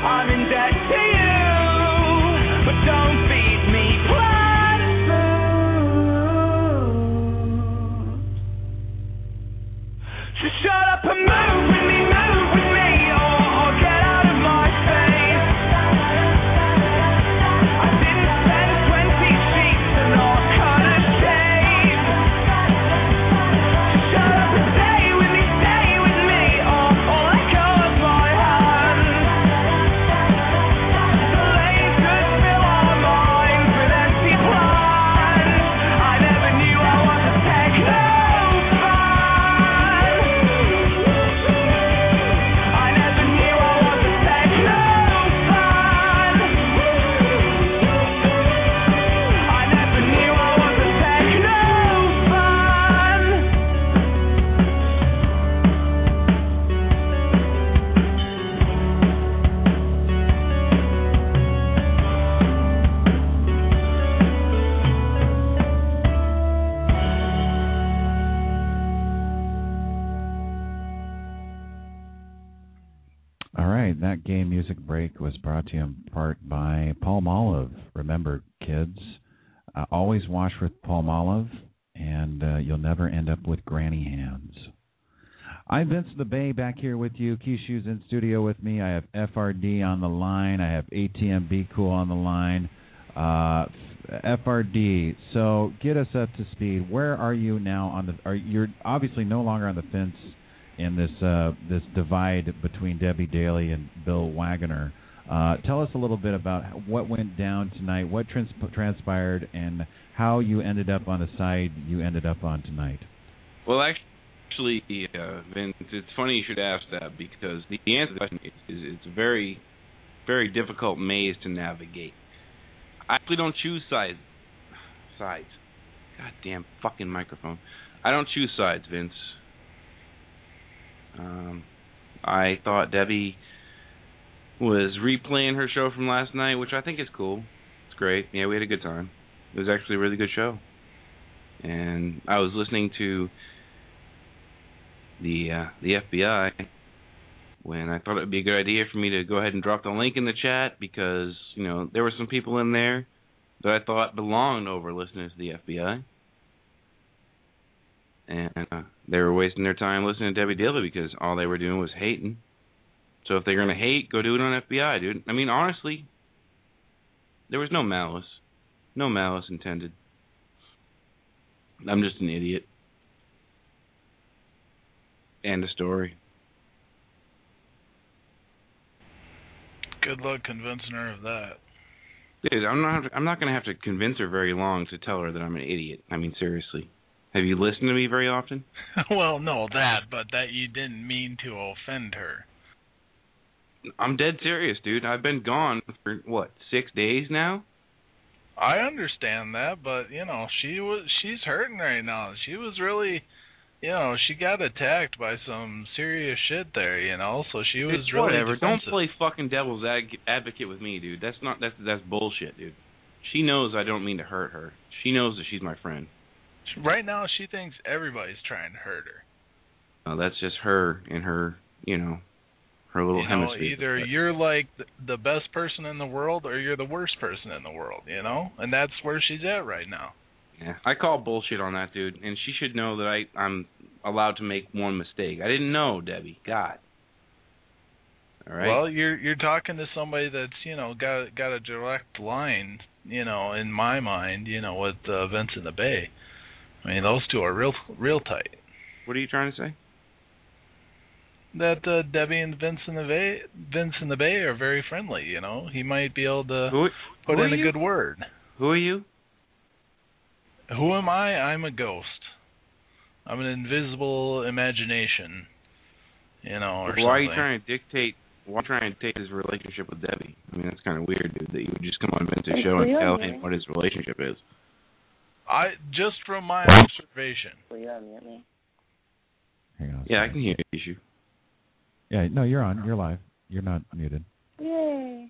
I'm in debt to you, but don't feed me platitudes. So shut up and move with me, or get out of my face. I didn't spend 20 sheets and all cut a shave. So shut up and stay with me, or let go of my hand. The lasers fill our minds with empty plans. I never knew I was a techno fan. I never knew I was a techno fan. I never knew I was a techno fan. All right, that gay music break was brought to you in part by Palmolive. Remember, kids, always wash with Palmolive, and you'll never end up with granny hands. I'm Vince the Bay back here with you. Kishu's in studio with me. I have FRD on the line. I have ATM Be Cool on the line. FRD, so get us up to speed. Where are you now on the? You're obviously no longer on the fence in this divide between Debbie Daly and Bill Wagoner. Tell us a little bit about what went down tonight, what transpired, and how you ended up on the side you ended up on tonight. Well, actually, Vince, it's funny you should ask that, because the answer to the question is it's a very, very difficult maze to navigate. I actually don't choose sides. Goddamn fucking microphone. I don't choose sides, Vince. I thought Debbie was replaying her show from last night, which I think is cool. It's great. Yeah, we had a good time. It was actually a really good show. And I was listening to the FBI when I thought it would be a good idea for me to go ahead and drop the link in the chat, because, you know, there were some people in there that I thought belonged over listening to the FBI. And they were wasting their time listening to Debbie Daly because all they were doing was hating. So if they're going to hate, go do it on FBI, dude. I mean, honestly, there was no malice. No malice intended. I'm just an idiot. End of story. Good luck convincing her of that. Dude, I'm not going to have to convince her very long to tell her that I'm an idiot. I mean, seriously. Have you listened to me very often? Well, no, but that you didn't mean to offend her. I'm dead serious, dude. I've been gone for, 6 days now? I understand that, but, you know, she's hurting right now. She was really, you know, she got attacked by some serious shit there, you know, so she was it's really whatever. defensive. Don't play fucking devil's advocate with me, dude. That's bullshit, dude. She knows I don't mean to hurt her. She knows that she's my friend. Right now, she thinks everybody's trying to hurt her. No, that's just her and her, you know, her little hemisphere. Either you're like the best person in the world or you're the worst person in the world, you know? And that's where she's at right now. Yeah, I call bullshit on that, dude. And she should know that I'm allowed to make one mistake. I didn't know, Debbie. God. All right? Well, you're talking to somebody that's, you know, got a direct line, you know, in my mind, you know, with Vince in the Bay. I mean, those two are real tight. What are you trying to say? That Debbie and Vince in the Bay are very friendly. You know, he might be able to put in a good word. Who are you? Who am I? I'm a ghost. I'm an invisible imagination. You know, or something. Why are you trying to dictate? Why trying to take his relationship with Debbie? I mean, that's kind of weird, dude. That you would just come on Vince's show and tell him what his relationship is. Just from my observation. Will you unmute me? Hang on. Yeah, I can hear you. Yeah, no, you're on. You're live. You're not muted. Yay.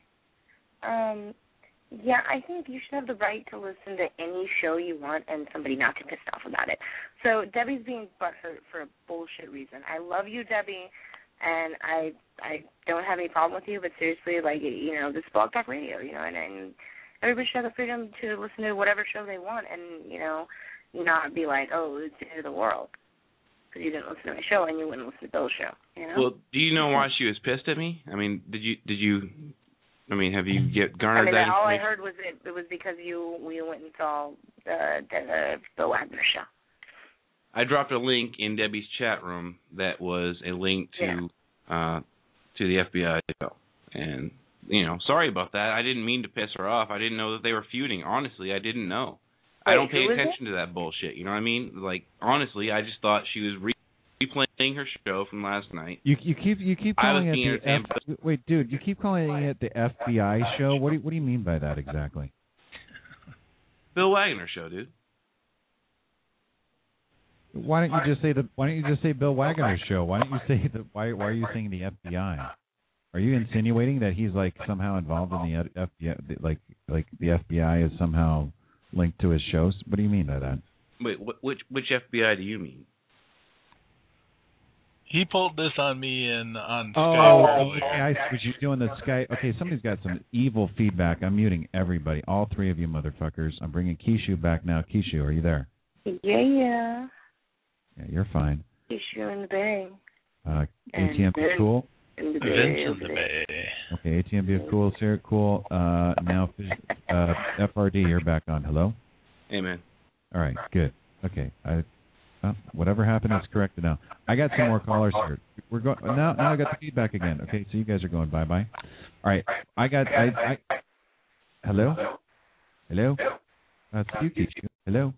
Yeah, I think you should have the right to listen to any show you want and somebody not get pissed off about it. So Debbie's being butthurt for a bullshit reason. I love you, Debbie, and I don't have any problem with you, but seriously, like, you know, this is Blog Talk Radio, you know, and everybody should have the freedom to listen to whatever show they want, and, you know, not be like, oh, it's the end of the world because you didn't listen to my show and you wouldn't listen to Bill's show, you know? Well, do you know why she was pissed at me? I mean, have you garnered that? All I heard was it was because we went and saw the Bill Wagner show. I dropped a link in Debbie's chat room that was a link to the FBI show, and you know, sorry about that. I didn't mean to piss her off. I didn't know that they were feuding. Honestly, I didn't know. I don't pay attention to that bullshit. You know what I mean? Like, honestly, I just thought she was replaying her show from last night. You keep calling it the Wait, dude, you keep calling it the FBI show. What do you mean by that exactly? Bill Wagner show, dude. Why don't you just say Bill Wagner show? Why don't you say why are you saying the FBI? Are you insinuating that he's like somehow involved in the FBI, like the FBI is somehow linked to his shows? What do you mean by that? Wait, which FBI do you mean? He pulled this on me on Skype. Oh, okay, I was you doing the Skype. Okay, somebody's got some evil feedback. I'm muting everybody, all three of you motherfuckers. I'm bringing Kishu back now. Kishu, are you there? Yeah. Yeah, you're fine. Kishu in the Bay. ATM is cool. In the Bay. Vince in the Bay. Okay, ATM is cool. Sarah, cool. Now, FRD, you're back on. Hello? Amen. All right, good. Okay, whatever happened is corrected now. I got some more callers here. We're going now. I got the feedback again. Okay, so you guys are going bye. All right, hello. That's you, Kishu.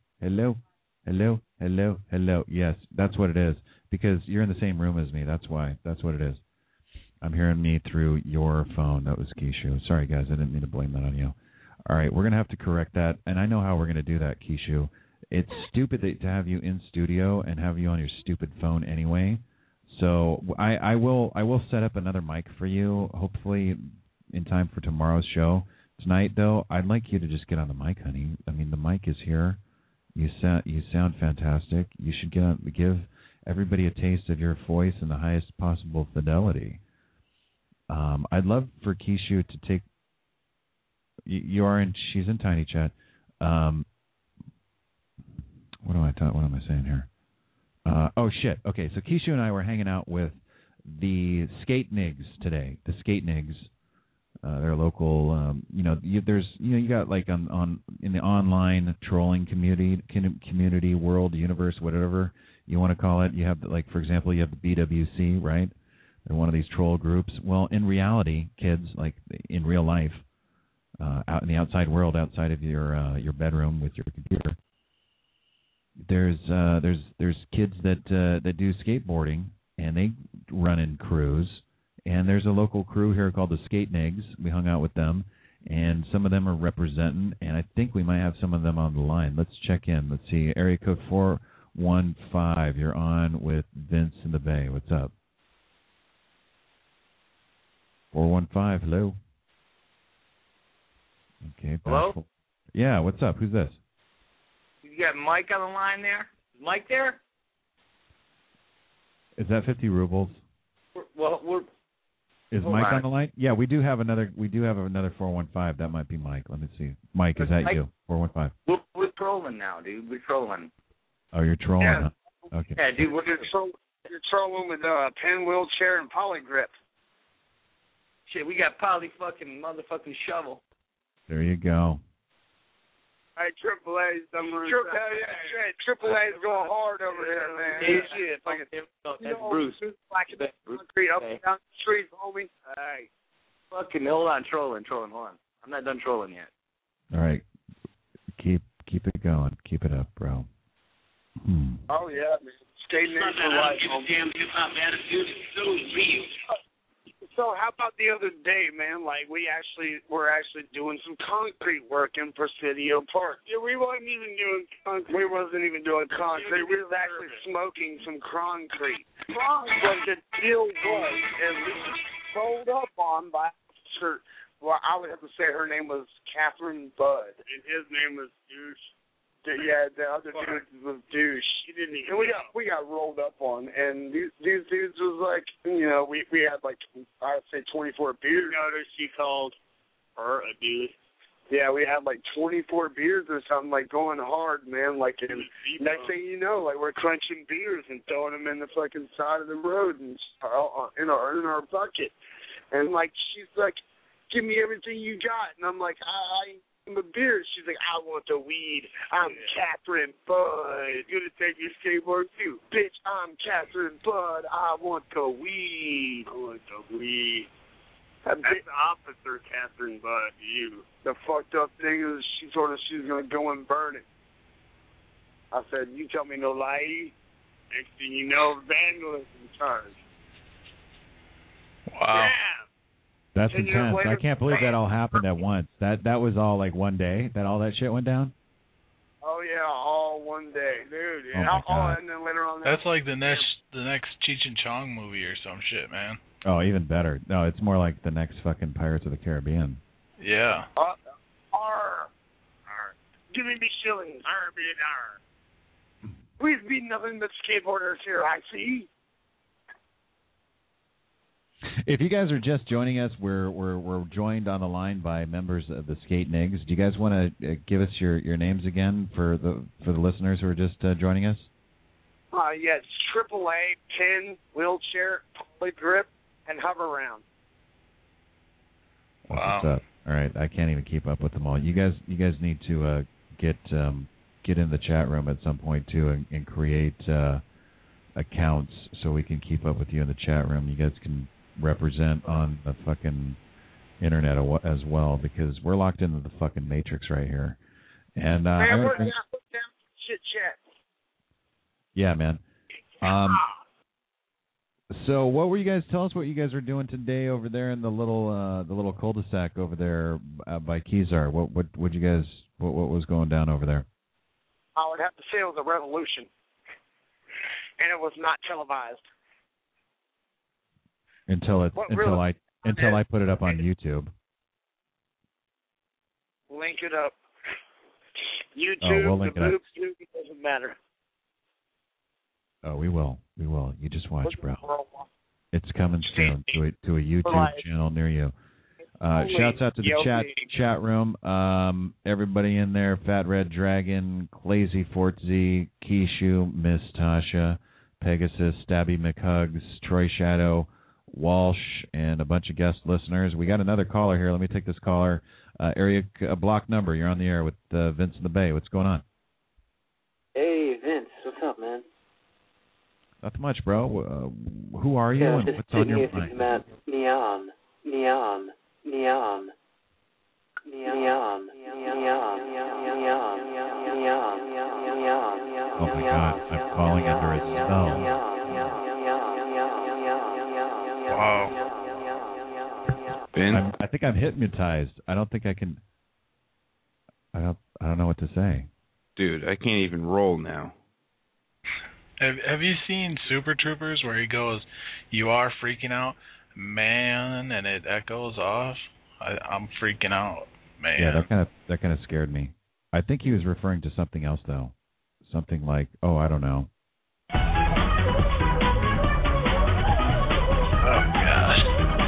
Hello. Yes, that's what it is. Because you're in the same room as me. That's why. That's what it is. I'm hearing me through your phone. That was Kishu. Sorry, guys. I didn't mean to blame that on you. All right, we're going to have to correct that. And I know how we're going to do that, Kishu. It's stupid to have you in studio and have you on your stupid phone anyway. So I will set up another mic for you, hopefully in time for tomorrow's show. Tonight, though, I'd like you to just get on the mic, honey. I mean, the mic is here. You sound fantastic. You should give everybody a taste of your voice in the highest possible fidelity. I'd love for Kishu to take. She's in Tiny Chat. What am I saying here? Oh shit. Okay, so Kishu and I were hanging out with the Skate Nigs today. The Skate Nigs. They're local. You got like on in the online trolling community world, universe, whatever you want to call it. You have like, for example, you have the BWC, right? They're one of these troll groups. Well, in reality, kids, like in real life, out in the outside world, outside of your bedroom with your computer, there's kids that do skateboarding and they run in crews. And there's a local crew here called the Skate Nigs. We hung out with them, and some of them are representing, and I think we might have some of them on the line. Let's check in. Let's see. Area code 415. You're on with Vince in the Bay. What's up? 415. Hello. Okay. Hello? Yeah. What's up? Who's this? You got Mike on the line there? Is Mike there? Is that 50 rubles? Is Mike on the line? Yeah, we do have another 415. That might be Mike. Let me see. Mike, is that you? 415. We're trolling now, dude. We're trolling. Oh, you're trolling, yeah. Huh? Okay. Yeah, dude, you're trolling with pen, wheelchair, and poly grip. Shit, we got poly fucking motherfucking shovel. There you go. Hey, Triple A's going hard over here, man. Yeah, shit. That's Bruce. Concrete up and down the street, homie. Hey. Fucking hold on, trolling. Hold on. I'm not done trolling yet. All right. Keep it going. Keep it up, bro. Oh, yeah, man. Skating for life, homie. Damn hip-hop attitude is so real. So how about the other day, man? Like we're actually doing some concrete work in Presidio Park. Yeah, we wasn't even doing concrete. We was actually smoking some concrete. But the deal was, and we were rolled up on by I would have to say her name was Catherine Budd, and his name was Douche. The other dude was douche. And we got rolled up on, and these dudes was like, we had like, I'd say 24 beers. Notice you called her a dude. Yeah, we had like 24 beers or something, like going hard, man. Like, and next thing you know, like we're crunching beers and throwing them in the fucking side of the road and in our bucket. And like she's like, give me everything you got, and I'm like, I'm a beer. She's like, I want the weed. I'm Catherine Bud. You gonna take your skateboard too? Bitch, I'm Catherine Bud. I want the weed. I want the weed. That's the officer, Catherine Bud. You. The fucked up thing is she told us she was gonna go and burn it. I said, you tell me no lie. Next thing you know, vandalism charge. Wow. Yeah. That's intense. I can't believe that all happened at once. That was all like one day that all that shit went down? Oh yeah, all one day, dude. Oh my God. And then later on. That's like the next Cheech and Chong movie or some shit, man. Oh, even better. No, it's more like the next fucking Pirates of the Caribbean. Yeah. Give me shillings. We've been nothing but skateboarders here, I see. If you guys are just joining us, we're joined on the line by members of the Skate Nigs. Do you guys want to give us your names again for the listeners who are just joining us? Yes, AAA, pin, wheelchair, poly grip, and hover round. Wow. What's up? All right, I can't even keep up with them all. You guys need to get in the chat room at some point too and create accounts so we can keep up with you in the chat room. You guys can represent on the fucking internet as well, because we're locked into the fucking matrix right here. And we're down chit chat. Yeah, man. So what were you guys? Tell us what you guys are doing today over there in the little cul-de-sac over there by Kezar. What was going down over there? I would have to say it was a revolution, and it was not televised. Until I put it up on YouTube. Link it up. YouTube, we'll link the it up. boobs, it doesn't matter. Oh, we will. You just watch, bro. It's coming soon to a YouTube channel near you. Shouts out to the chat room. Everybody in there: Fat Red Dragon, Clazy Fortzy, Kishu, Miss Tasha, Pegasus, Stabby McHugs, Troy Shadow, Walsh, and a bunch of guest listeners. We got another caller here. Let me take this caller. Area block number. You're on the air with Vince in the Bay. What's going on? Hey, Vince. What's up, man? Not much, bro. Who are you and what's on your mind? Neon. Oh my God, I'm falling under a spell. Wow. Ben? I think I'm hypnotized. I don't think I can. I don't know what to say. Dude, I can't even roll now. Have you seen Super Troopers where he goes, "You are freaking out, man," and it echoes off? I'm freaking out, man. Yeah, that kind of scared me. I think he was referring to something else though. Something like, oh, I don't know. Oh gosh.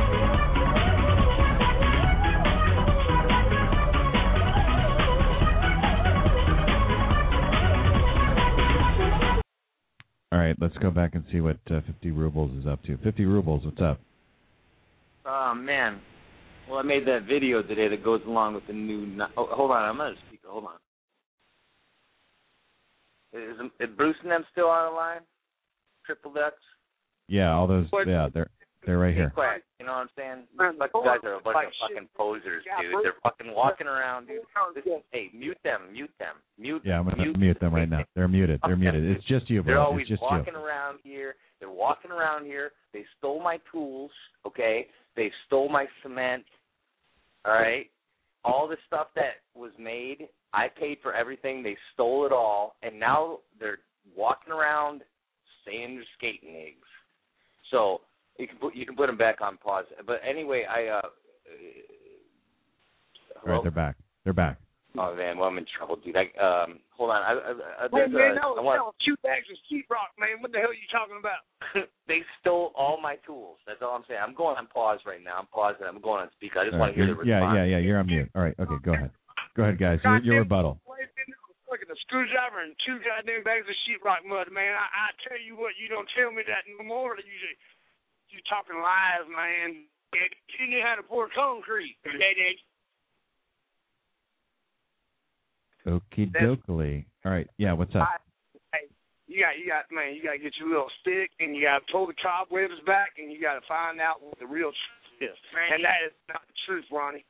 All right, let's go back and see what 50 Rubles is up to. 50 Rubles, what's up? Oh, man. Well, I made that video today that goes along with the new... hold on, I'm on a speaker. Hold on. Is Bruce and them still on the line? Triple Dutch? Yeah, all those... Yeah, they're right here. Quiet, you know what I'm saying? These guys are a bunch of fucking posers, dude. They're fucking walking around, dude. Hey, mute them. Yeah, I'm going to mute them right now. They're muted. It's just you, bro. They're always it's just walking around here. They're walking around here. They stole my tools, okay? They stole my cement, all right? All the stuff that was made, I paid for everything. They stole it all, and now they're walking around saying they're skating eggs. So you can put them back on pause. But anyway, All right, they're back. Oh man, well I'm in trouble, dude. Hold on. Wait, man, no, two bags of sheetrock, man. What the hell are you talking about? They stole all my tools. That's all I'm saying. I'm going on pause right now. I'm pausing. I'm going on speaker. I just want to hear the response. Yeah. You're on mute. All right. Okay. Go ahead. Go ahead, guys. Your rebuttal. Fucking a screwdriver and two goddamn bags of sheetrock mud, man. I tell you what, you don't tell me that no more. You talking lies, man. You knew how to pour concrete. Okie dokie. All right. Yeah. What's up? Hey, you got to get your little stick and you got to pull the cobwebs back and you got to find out what the real truth is. Man, and that is not the truth, Ronnie.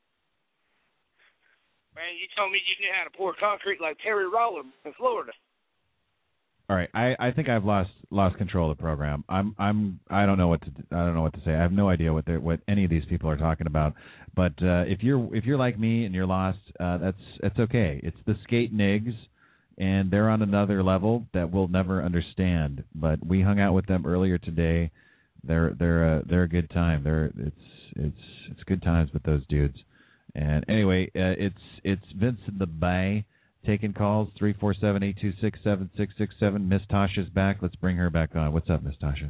Man, you told me you knew how to pour concrete like Terry Roller in Florida. All right, I think I've lost control of the program. I don't know what to say. I have no idea what any of these people are talking about. But if you're like me and you're lost, that's okay. It's the Skate Nigs, and they're on another level that we'll never understand. But we hung out with them earlier today. They're a good time. It's good times with those dudes. And anyway, it's Vincent the Bay. Taking calls, 347-826-7667. Miss Tasha's back. Let's bring her back on. What's up, Miss Tasha?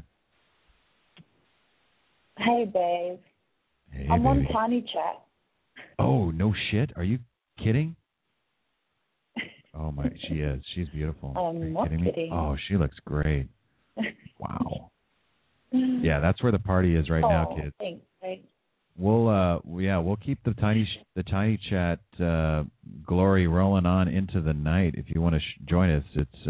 Hey, babe. Hey, I'm on baby. Tiny Chat. Oh, no shit. Are you kidding? Oh, my. She is. She's beautiful. I'm not kidding. Oh, she looks great. Wow. Yeah, that's where the party is right now, kids. Thanks, babe. We'll keep the tiny chat glory rolling on into the night. If you want to join us, it's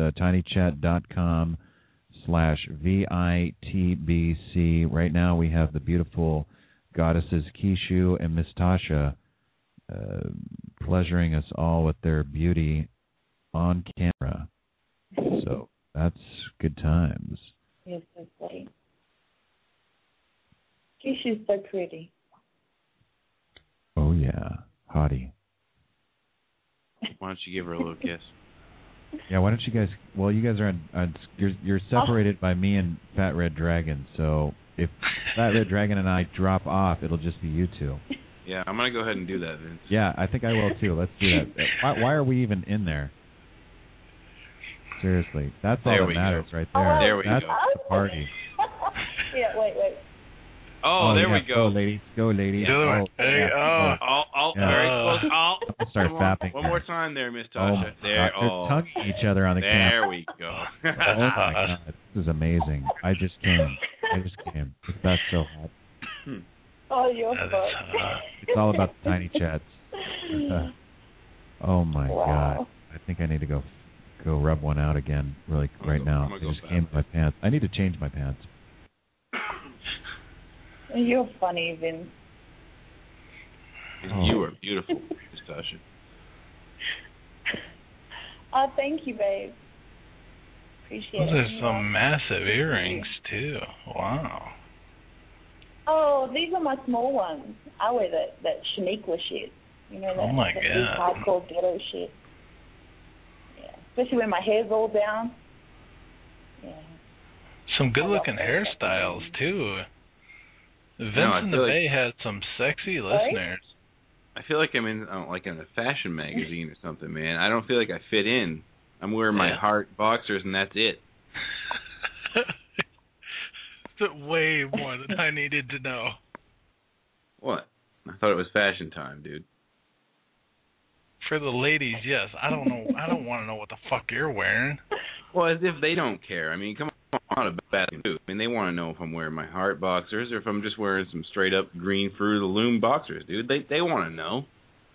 tinychat.com/VITBC. Right now we have the beautiful goddesses Kishu and Miss Tasha pleasuring us all with their beauty on camera. So that's good times. Yes, that's right. Kishu's so pretty. Oh, yeah. Hottie. Why don't you give her a little kiss? Yeah, why don't you guys... Well, you guys are on you're separated by me and Fat Red Dragon, so if Fat Red Dragon and I drop off, it'll just be you two. Yeah, I'm going to go ahead and do that, Vince. Yeah, I think I will, too. Let's do that. Why are we even in there? Seriously. That's all that matters right there. There we go. That's the party. Yeah, wait. Oh, there we go. Go, ladies. Go, ladies. Very close. Start fapping. One more time there, Miss Tasha. Oh, they're tonguing each other on the camera. There we go. Oh, my God. This is amazing. I just came. That's so hot. Oh, you're fucked. It's all about the tiny chats. Oh, my God. I think I need to go rub one out again right now. I just came to my pants. I need to change my pants. You're funny, Vince. You are beautiful, Miss Tasha. Oh, thank you, babe. Appreciate it. Those are some massive earrings, too. Wow. Oh, these are my small ones. I wear that Shaniqua shit. You know, that hardcore ghetto shit. Yeah. Especially when my hair's all down. Yeah. Some good-looking hairstyles, too. Vincent the Bay had some sexy listeners. I feel like I'm in a fashion magazine or something, man. I don't feel like I fit in. I'm wearing my heart boxers and that's it. Way more than I needed to know. What? I thought it was fashion time, dude. For the ladies, yes. I don't know. I don't want to know what the fuck you're wearing. Well, as if they don't care. I mean, come on, a bad dude. I mean, they want to know if I'm wearing my heart boxers or if I'm just wearing some straight up green Fruit of the Loom boxers, dude. They want to know.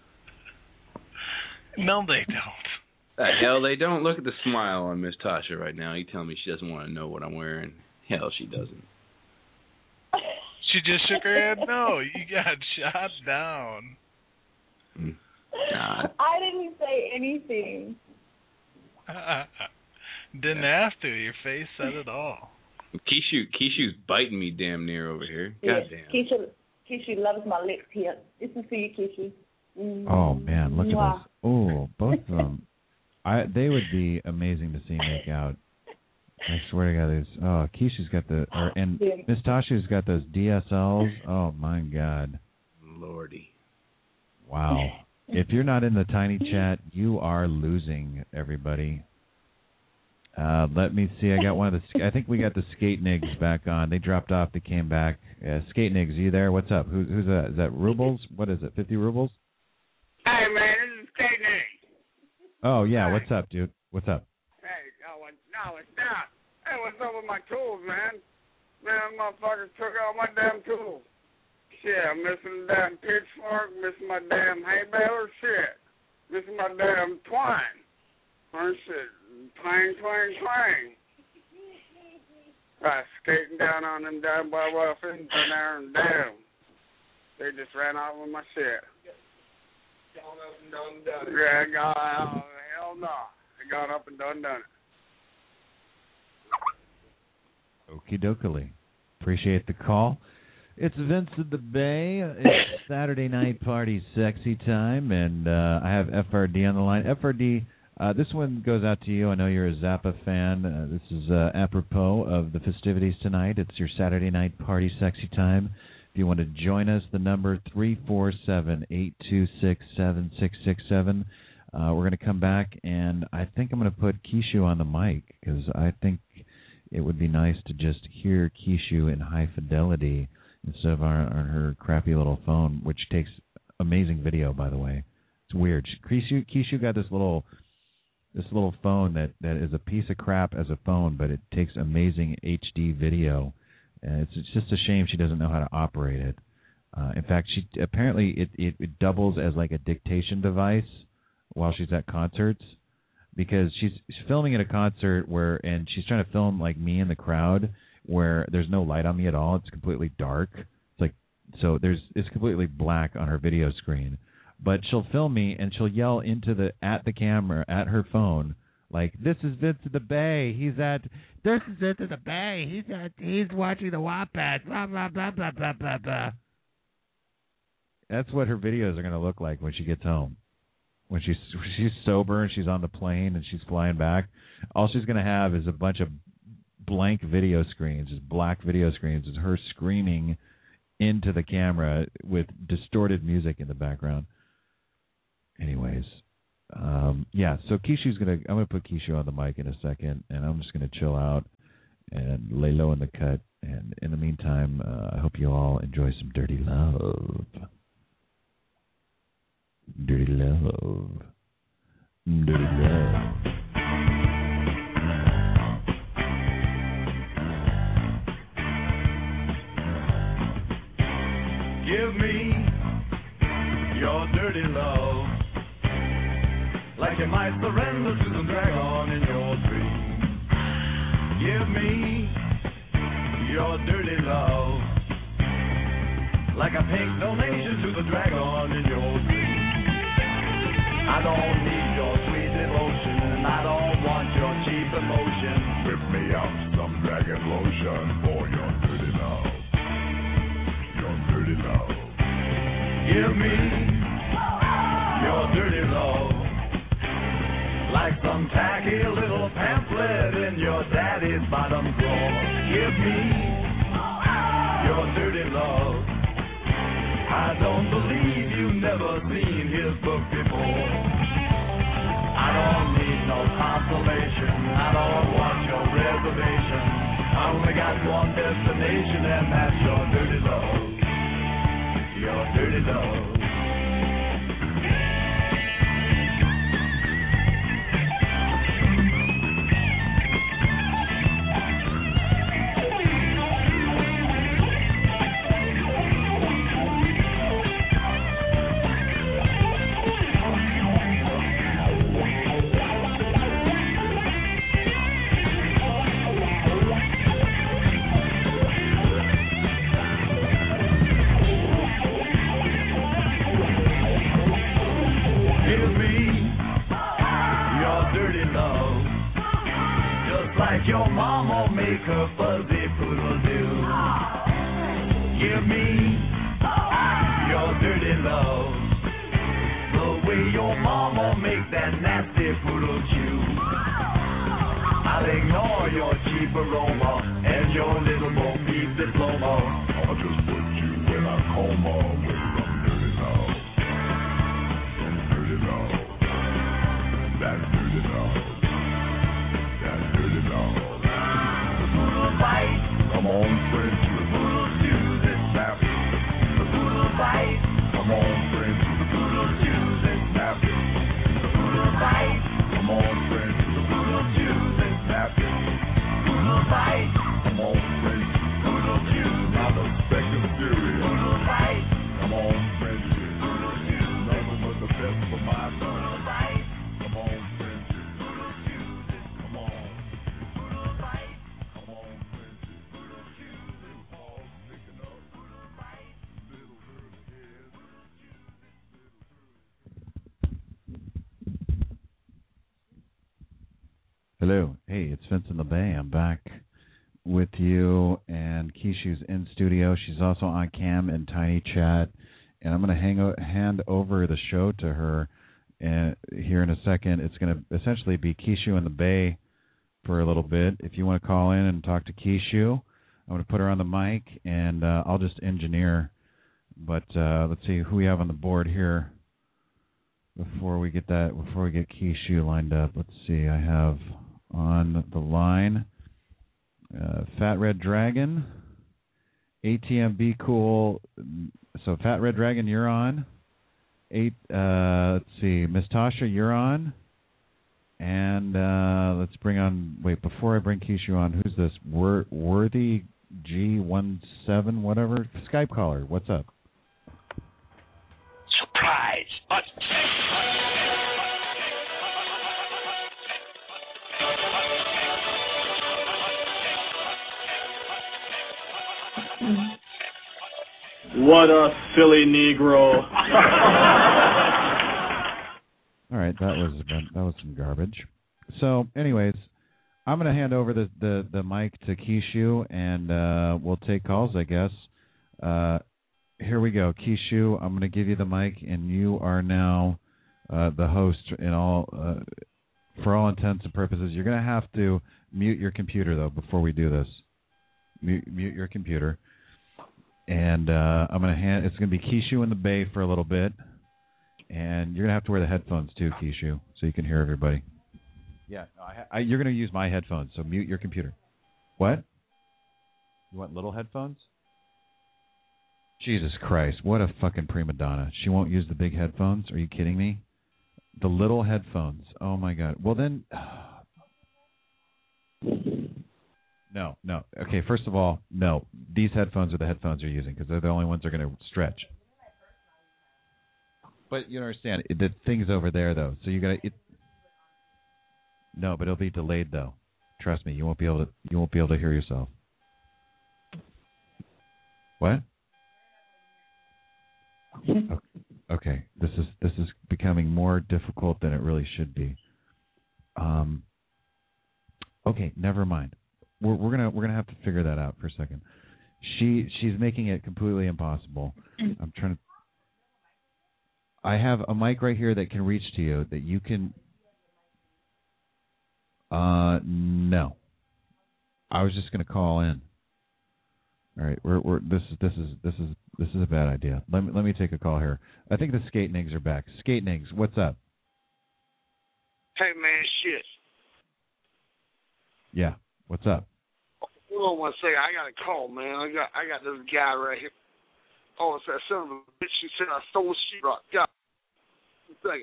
No, they don't. The hell they don't. Look at the smile on Miss Tasha right now. You telling me she doesn't want to know what I'm wearing? Hell, she doesn't. She just shook her head. No, you got shot down. Nah. I didn't say anything. Didn't have to. Your face said it all. Kishu's biting me damn near over here. Goddamn. Kishu loves my lips here. This is for you, Kishu. Oh man, look at this. Oh, both of them. They would be amazing to see make out. I swear to God, Kishu's got and Miss Tasha's got those DSLs. Oh my God. Lordy. Wow. If you're not in the Tiny Chat, you are losing, everybody. Let me see. I got one of the. I think we got the Skate Nigs back on. They dropped off. They came back. Skate Nigs, you there? What's up? Who's that? Is that Rubles? What is it? 50 rubles? Hey man, this is Skate Nigs. Oh yeah. What's up, dude? What's up? Hey, no, it's not. Hey, what's up with my tools, man? Man, motherfuckers took all my damn tools. Shit, I'm missing the damn pitchfork, missing my damn hay baler, shit. Missing my damn twine. Or shit. Twang. Skating down on them damn bar waffles there and damn. They just ran off with my shit. Gone up and done it. Yeah, hell no. They gone up and done it. Okie dokie. Appreciate the call. It's Vince of the Bay. It's Saturday night party sexy time, and I have FRD on the line. FRD, this one goes out to you. I know you're a Zappa fan. This is apropos of the festivities tonight. It's your Saturday night party sexy time. If you want to join us, the number 347-826-7667. We're going to come back, and I think I'm going to put Kishu on the mic because I think it would be nice to just hear Kishu in high fidelity instead of on her crappy little phone, which takes amazing video, by the way. It's weird. Kishu got this little phone that is a piece of crap as a phone, but it takes amazing HD video. And it's just a shame she doesn't know how to operate it. In fact, she apparently it doubles as like a dictation device while she's at concerts, because she's filming at a concert and she's trying to film like me in the crowd where there's no light on me at all. It's completely dark. It's completely black on her video screen. But she'll film me and she'll yell at the camera at her phone like, "This is Vince of the Bay. This is Vince of the Bay. He's watching the Wombats. Blah blah blah blah blah blah blah." That's what her videos are going to look like when she gets home. When she's sober and she's on the plane and she's flying back, all she's going to have is a bunch of blank video screens, just black video screens, is her screaming into the camera with distorted music in the background. Anyways, so I'm gonna put Kishu on the mic in a second, and I'm just gonna chill out and lay low in the cut. And in the meantime, I hope you all enjoy some Dirty Love. Dirty Love. Dirty Love. Give me your dirty love, like you might surrender to the dragon in your dream. Give me your dirty love, like a pink donation to the dragon in your dream. I don't need your sweet devotion, and I don't want your cheap emotion. Whip me out some dragon lotion for your dirty love. Your dirty love. Give me your dirty love, like some tacky little pamphlet in your daddy's bottom drawer. Give me your dirty love. I don't believe you've never seen his book before. I don't need no consolation. I don't want your reservation. I only got one destination, and that's your dirty love. Your dirty love. Your mama make her fuzzy poodle do. Give me your dirty love, the way your mama make that nasty poodle chew. I'll ignore your cheap aroma and your little Bo Peep diploma. I'll just put you in a coma with some dirty love. Some Hello. Hey, it's Vincent LeBay. I'm back with you, and Kishu's in studio. She's also on cam and Tiny Chat, and I'm going to hand over the show to her here in a second. It's going to essentially be Kishu in the Bay for a little bit. If you want to call in and talk to Kishu, I'm going to put her on the mic, and I'll just engineer. But let's see who we have on the board here before we get Kishu lined up. Let's see. I have on the line Fat Red Dragon, ATM Be Cool. So Fat Red Dragon, you're on. Let's see, Miss Tasha, you're on. And let's bring on. Wait, before I bring Kishu on, who's this? Worthy G17, whatever. Skype caller. What's up? Surprise! What a silly Negro. All right, that was some garbage. So, anyways, I'm going to hand over the mic to Kishu, and we'll take calls, I guess. Here we go, Kishu. I'm going to give you the mic, and you are now the host for all intents and purposes. You're going to have to mute your computer though before we do this. Mute your computer, and I'm going to it's going to be Kishu in the Bay for a little bit, and you're going to have to wear the headphones too, Kishu, so you can hear everybody. Yeah, you're going to use my headphones, so mute your computer. What? You want little headphones? Jesus Christ, what a fucking prima donna. She won't use the big headphones? Are you kidding me? The little headphones. Oh, my God. Well, then... No. Okay, first of all, no. These headphones are the headphones you're using because they're the only ones that are going to stretch. But you understand, the thing's over there, though. So you got to... No, but it'll be delayed, though. Trust me, you won't be able to hear yourself. What? Okay, this is becoming more difficult than it really should be. Okay, never mind. We're gonna have to figure that out for a second. She's making it completely impossible. I'm trying to. I have a mic right here that can reach to you that you can. No. I was just gonna call in. All right, this is a bad idea. Let me take a call here. I think the Skate Niggs are back. Skate Niggs, what's up? Hey man, shit. Yeah, what's up? Hold on one second. I got a call, man. I got this guy right here. Oh, it's that son of a bitch. She said I stole sheetrock. Yeah. One second.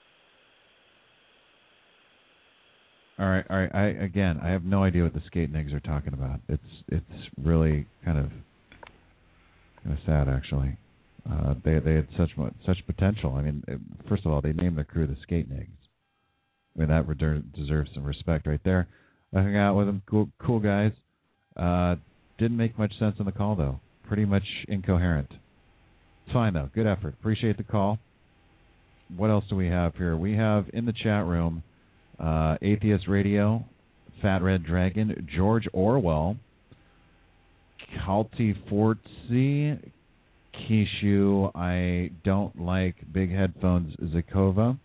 All right. I have no idea what the Skate Niggs are talking about. It's really kind of sad, actually. They had such potential. I mean, first of all, they named their crew the Skate Niggs. I mean, that deserves some respect right there. I hung out with them, cool guys. Didn't make much sense on the call though. Pretty much incoherent. It's fine though. Good effort. Appreciate the call. What else do we have here? We have in the chat room. Atheist Radio, Fat Red Dragon, George Orwell, Kalti Fortzi, Kishu, I don't like big headphones, Zakova,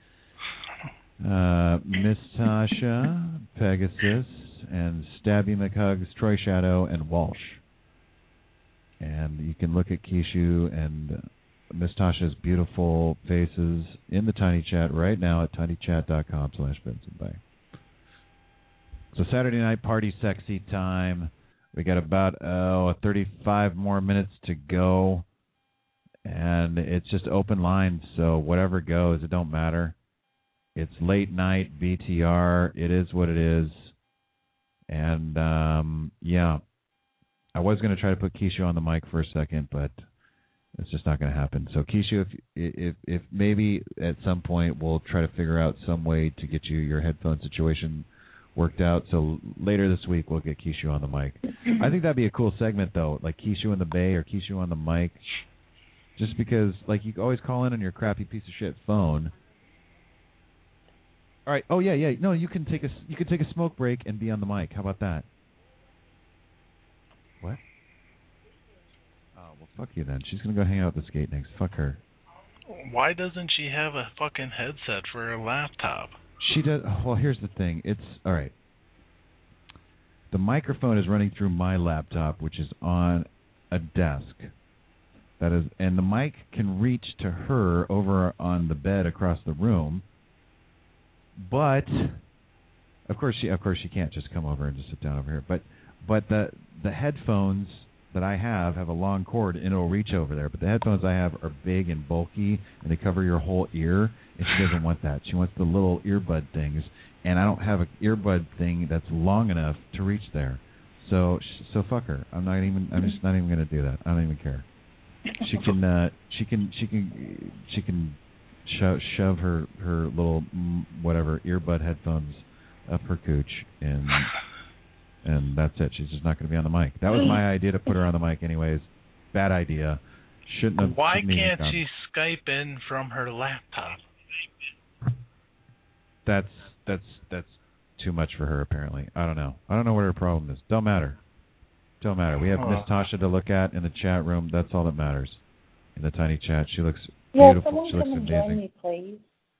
Miss Tasha, Pegasus, and Stabby McHugs, Troy Shadow, and Walsh. And you can look at Kishu and Miss Tasha's beautiful faces in the Tiny Chat right now at tinychat.com/BensonBay. So Saturday night party sexy time. We got about 35 more minutes to go. And it's just open lines, so whatever goes, it don't matter. It's late night, BTR. It is what it is. And, yeah. I was going to try to put Kishu on the mic for a second, but it's just not going to happen. So, Kishu, if maybe at some point we'll try to figure out some way to get you your headphone situation worked out. So later this week we'll get Kishu on the mic. I think that'd be a cool segment, though, like Kishu in the Bay or Kishu on the mic. Just because, like, you always call in on your crappy piece of shit phone. All right. Oh yeah. No, you can take a smoke break and be on the mic. How about that? What? Oh well, fuck you then. She's gonna go hang out with the skate next. Fuck her. Why doesn't she have a fucking headset for her laptop? She does. Well, here's the thing. It's all right. The microphone is running through my laptop, which is on a desk. That is, and the mic can reach to her over on the bed across the room. But of course she can't just come over and just sit down over here. But the headphones that I have a long cord and it'll reach over there. But the headphones I have are big and bulky and they cover your whole ear, and she doesn't want that. She wants the little earbud things, and I don't have an earbud thing that's long enough to reach there. So fuck her. I'm just not even going to do that. I don't even care. She can shove her little whatever earbud headphones up her cooch, and that's it. She's just not going to be on the mic. That was my idea to put her on the mic anyways. Bad idea. Shouldn't have. Why can't she Skype in from her laptop? That's too much for her apparently. I don't know what her problem is. Don't matter. We have Miss Tasha to look at in the chat room. That's all that matters. In the tiny chat, she looks beautiful. She looks amazing. Join me, please.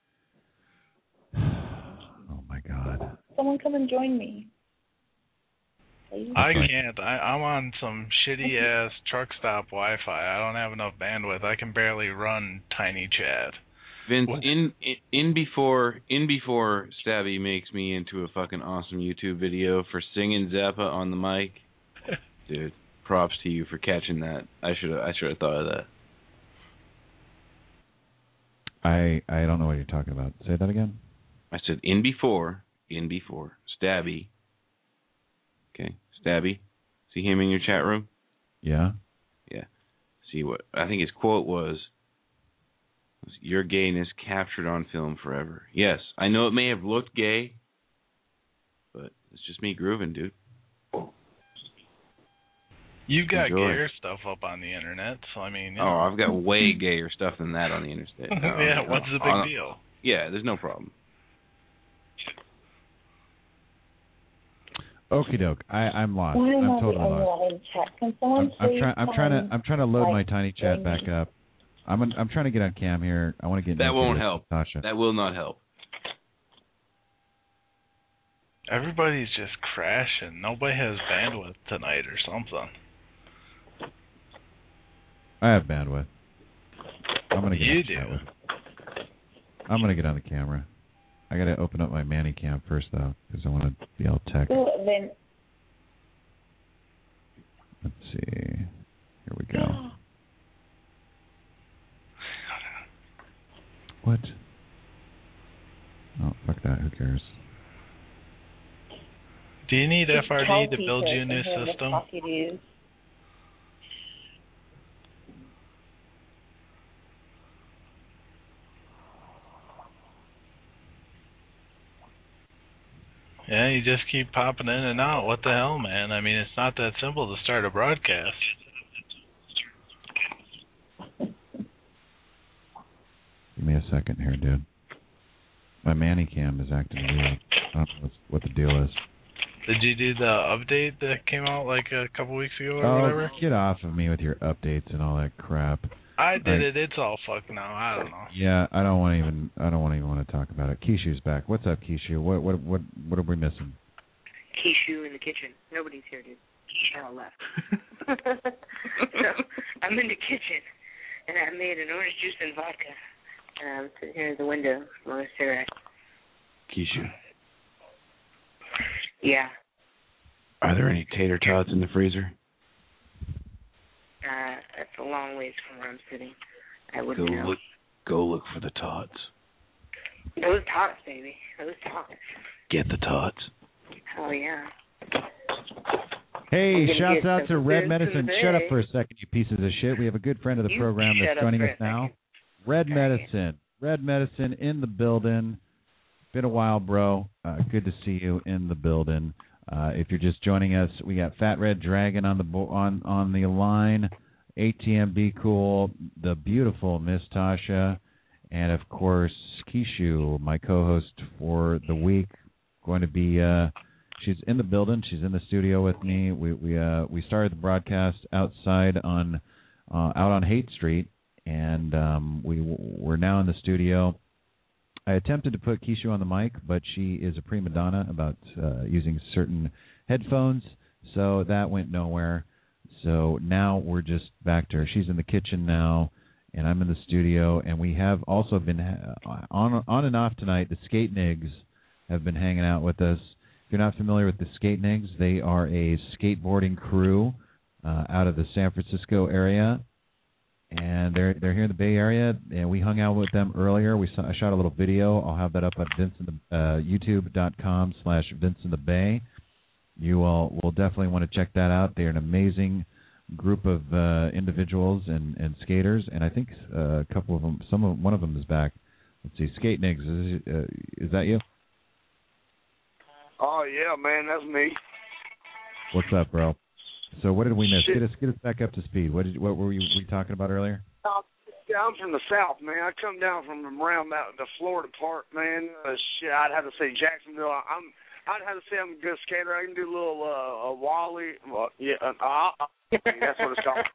Oh my God. Someone come and join me. Please. I can't. I'm on some shitty ass truck stop Wi-Fi. I don't have enough bandwidth. I can barely run tiny chat. Vince, in before Stabby makes me into a fucking awesome YouTube video for singing Zappa on the mic. Dude, props to you for catching that. I should have thought of that. I don't know what you're talking about. Say that again. I said in before Stabby. Okay, Stabby. See him in your chat room? Yeah. Yeah. See what I think his quote was, "Your gayness captured on film forever." Yes, I know it may have looked gay, but it's just me grooving, dude. You've got gayer stuff up on the internet, so I mean... I've got way gayer stuff than that on the internet. Yeah, what's the big deal? Yeah, there's no problem. Okie doke. I'm lost. I'm totally lost. I'm trying to load my tiny chat back up. I'm trying to get on cam here. I want to get. That won't help. Tasha. That will not help. Everybody's just crashing. Nobody has bandwidth tonight or something. I have bandwidth. I'm gonna get. You do. I'm gonna get on the camera. I gotta open up my Manny cam first though, because I want to be all tech. Then. Let's see. Here we go. What? Oh, fuck that. Who cares? Do you need FRD to build you a new system? Yeah, you just keep popping in and out. What the hell, man? I mean, it's not that simple to start a broadcast. Give me a second here, dude. My Manny cam is acting weird. I don't know what the deal is. Did you do the update that came out like a couple weeks ago or whatever? Get off of me with your updates and all that crap. I did it. It's all fucked now. I don't know. Yeah, I don't even want to talk about it. Kishu's back. What's up, Kishu? What are we missing? Kishu in the kitchen. Nobody's here, dude. Cheryl left. So I'm in the kitchen, and I made an orange juice and vodka. And I'm sitting here at the window smoking a cigarette. Kishu. Yeah. Are there any tater tots in the freezer? That's a long ways from where I'm sitting. I wouldn't know. Go look for the tots. Those tots, baby. Those tots. Get the tots. Oh, yeah. Hey, shouts out to Red Medicine. Shut up for a second, you pieces of shit. We have a good friend of the program that's joining us now. Red Medicine. Red Medicine in the building. Been a while, bro. Good to see you in the building. If you're just joining us, we got Fat Red Dragon on the line, ATM Be Cool, the beautiful Miss Tasha, and of course Kishu, my co-host for the week, going to be. She's in the building. She's in the studio with me. We started the broadcast outside out on Haight Street, and we're now in the studio. I attempted to put Kishu on the mic, but she is a prima donna about using certain headphones, so that went nowhere. So now we're just back to her. She's in the kitchen now, and I'm in the studio, and we have also been on and off tonight. The Skate Nigs have been hanging out with us. If you're not familiar with the Skate Nigs, they are a skateboarding crew out of the San Francisco area, and they're here in the Bay Area. And we hung out with them earlier. I shot a little video. I'll have that up at youtube.com/VinceInTheBay. You all will definitely want to check that out. They're an amazing group of individuals and skaters, and I think a couple of them, one of them is back. Let's see, Skate Nigs, is that you? Oh yeah, man, that's me. What's up, bro? So what did we miss? Get us back up to speed. What were we talking about earlier? I'm from the South, man. I come down from around the Florida part, man. I'd have to say Jacksonville. I'd have to say I'm a good skater. I can do a little Wally. Well, yeah, that's what it's called.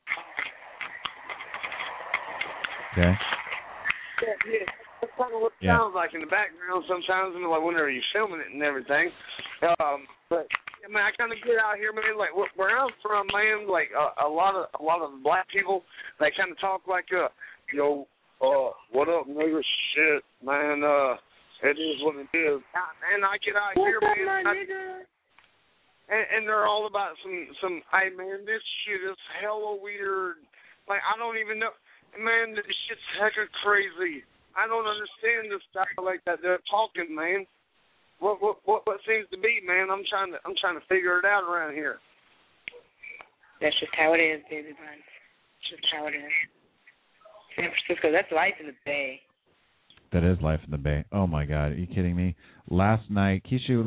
Okay. Yeah. That's kind of what it sounds like in the background sometimes, like whenever you're filming it and everything. But yeah, man, I kind of get out here, man. Like where I'm from, man. Like a lot of black people, they kind of talk like, yo, what up, nigga? Shit, man. It is what it is. And I get out here, man. And they're all about some. Hey, man, this shit is hella weird. Like I don't even know, man. This shit's hecka crazy. I don't understand the style like that they're talking, man. What seems to be, man? I'm trying to figure it out around here. That's just how it is, baby bun. It's just how it is. San Francisco, that's life in the Bay. That is life in the Bay. Oh my God, are you kidding me? Last night, Kishu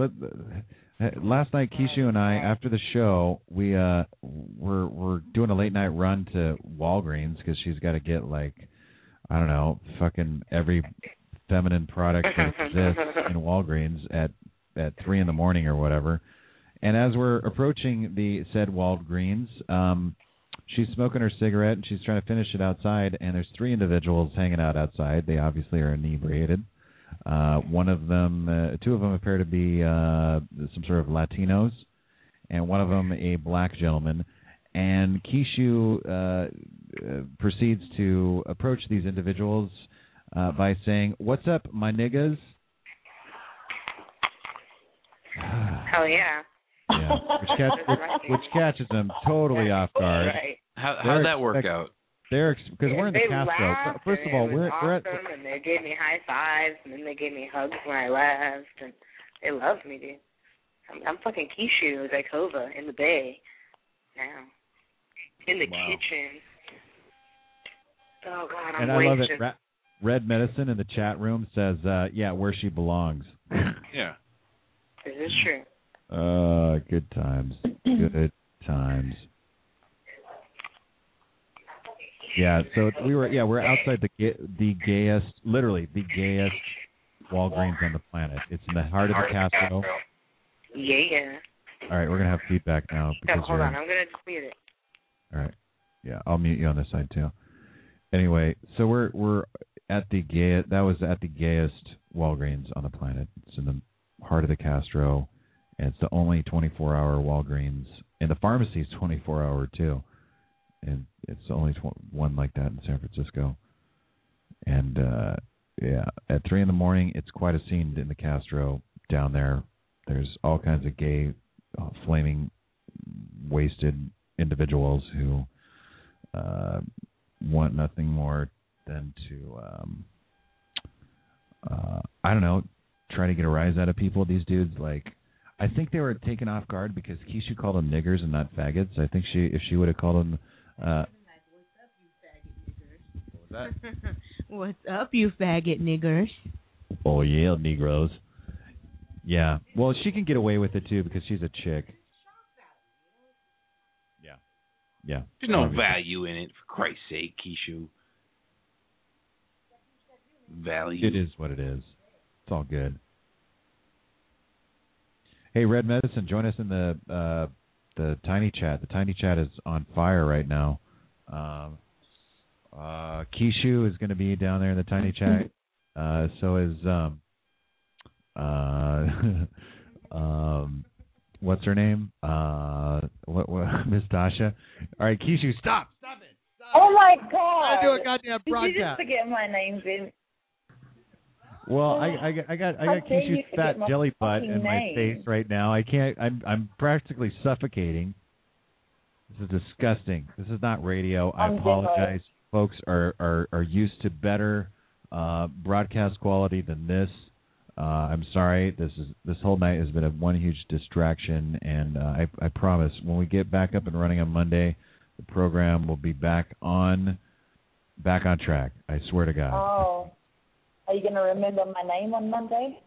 and I, after the show, we're doing a late night run to Walgreens because she's got to get I don't know, fucking every feminine product that exists in Walgreens at 3 a.m. or whatever. And as we're approaching the said Walgreens, she's smoking her cigarette and she's trying to finish it outside. And there's 3 individuals hanging out outside. They obviously are inebriated. One of them, 2 of them appear to be some sort of Latinos, and one of them a black gentleman. And Kishu proceeds to approach these individuals by saying, "What's up, my niggas?" Hell yeah. Yeah, which catches them totally off guard. Right. How'd that work out? Because we're in the Castro. First of all, we're at. And they gave me high fives, and then they gave me hugs when I left, and they loved me, dude. I'm fucking Kishu Zykova in the Bay now. In the kitchen. Oh, God, I'm I love it. Red Medicine in the chat room says, yeah, where she belongs. Yeah. Is this true? Good times. Good times. Yeah, so we're outside the gayest, literally the gayest Walgreens on the planet. It's in the heart of the Castro. Yeah. All right, we're going to have feedback now. Hold on, I'm going to mute it. All right. Yeah, I'll mute you on this side too. Anyway, so we're at the gayest. That was at the gayest Walgreens on the planet. It's in the heart of the Castro, and it's the only 24-hour Walgreens, and the pharmacy's 24-hour too, and it's the only one like that in San Francisco. And at 3 a.m, it's quite a scene in the Castro down there. There's all kinds of gay, flaming, wasted individuals who want nothing more than to, I don't know, try to get a rise out of people. These dudes, I think they were taken off guard because Kishu called them niggers and not faggots. I think if she would have called them, what was that? What's up, you faggot niggers? Oh yeah, Negroes. Yeah, well, she can get away with it too because she's a chick. Yeah. There's no value in it, for Christ's sake, Kishu. value. It is what it is. It's all good. Hey, Red Medicine, join us in the Tiny Chat. The Tiny Chat is on fire right now. Kishu is going to be down there in the Tiny Chat. So is what's her name? Miss Tasha. All right, Kishu, stop it. Oh my God! I do a goddamn broadcast. Did you just forget my name, Vince? Well, I got Kishu's fat jelly butt in my face right now. I can't. I'm practically suffocating. This is disgusting. This is not radio. I apologize. Folks are used to better broadcast quality than this. I'm sorry. This whole night has been one huge distraction, and I promise when we get back up and running on Monday, the program will be back on track. I swear to God. Oh, are you going to remember my name on Monday?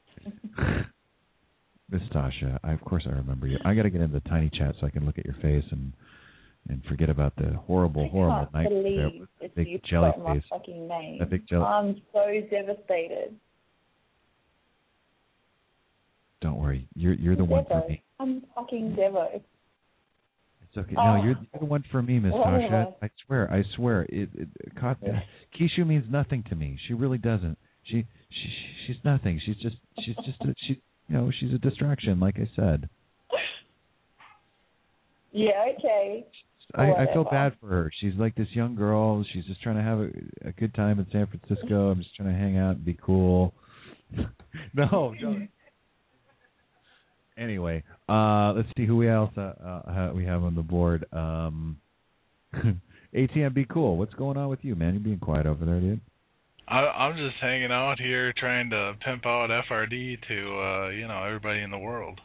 Miss Tasha, of course I remember you. I got to get into the Tiny Chat so I can look at your face and forget about the horrible night. I can't believe it's big you jelly forgot my face. fucking name. That big jelly. I'm so devastated. Don't worry, you're the one for me. I'm fucking Devo. It's okay. No, you're the one for me, Miss Tasha. I swear. Kishu means nothing to me. She really doesn't. She's nothing. She's a distraction, like I said. Yeah, okay. I feel bad for her. She's like this young girl. She's just trying to have a good time in San Francisco. I'm just trying to hang out and be cool. No. Anyway, let's see who else we have on the board. ATM, be cool. What's going on with you, man? You're being quiet over there, dude. I'm just hanging out here trying to pimp out FRD to everybody in the world.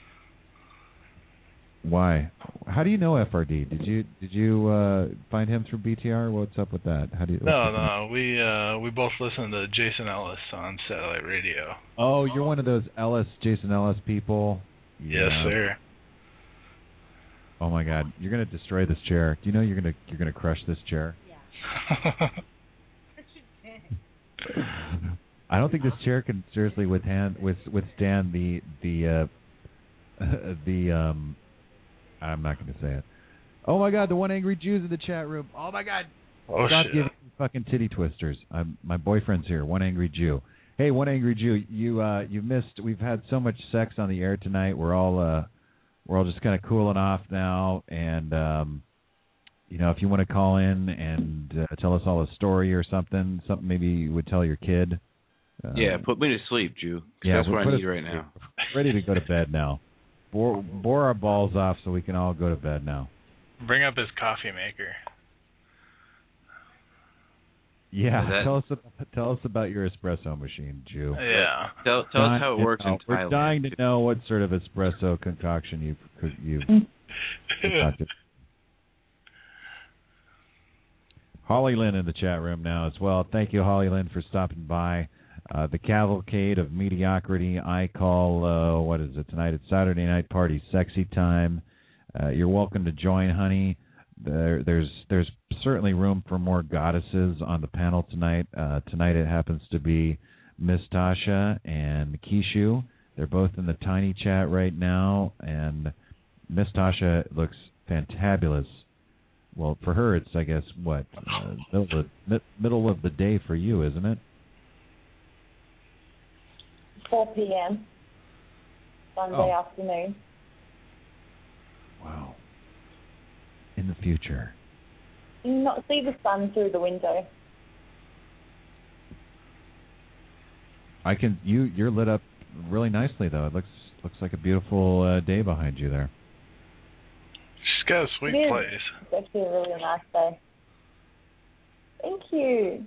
Why? How do you know FRD? Did you find him through BTR? What's up with that? No. We both listen to Jason Ellis on satellite radio. Oh, you're one of those Jason Ellis people. Yeah. Yes, sir. Oh my God, you're gonna destroy this chair. Do you know you're gonna crush this chair? Yeah. I don't think this chair can seriously withstand the I'm not going to say it. Oh my God, the one angry Jew's in the chat room. Oh my God. Stop giving me fucking titty twisters. My boyfriend's here. One angry Jew. Hey, one angry Jew. You missed. We've had so much sex on the air tonight. We're all just kind of cooling off now. And if you want to call in and tell us all a story or something maybe you would tell your kid. Put me to sleep, Jew. Yeah, that's what I need right now. Ready to go to bed now. Bore our balls off so we can all go to bed now. Bring up his coffee maker. Yeah, tell us about your espresso machine, Jew. Yeah, tell us how it works in Thailand. We're dying to know what sort of espresso concoction you've concocted. Holly Lynn in the chat room now as well. Thank you, Holly Lynn, for stopping by. The cavalcade of mediocrity I call, what is it tonight? It's Saturday Night Party Sexy Time. You're welcome to join, honey. There's certainly room for more goddesses on the panel tonight. Tonight it happens to be Miss Tasha and Kishu. They're both in the Tiny Chat right now, and Miss Tasha looks fantabulous. Well, for her, it's, I guess, middle of the day for you, isn't it? 4 p.m. Sunday afternoon. Wow. In the future. You not see the sun through the window. You're lit up really nicely though. It looks like a beautiful day behind you there. She's got a sweet place. It's actually a really nice day. Thank you.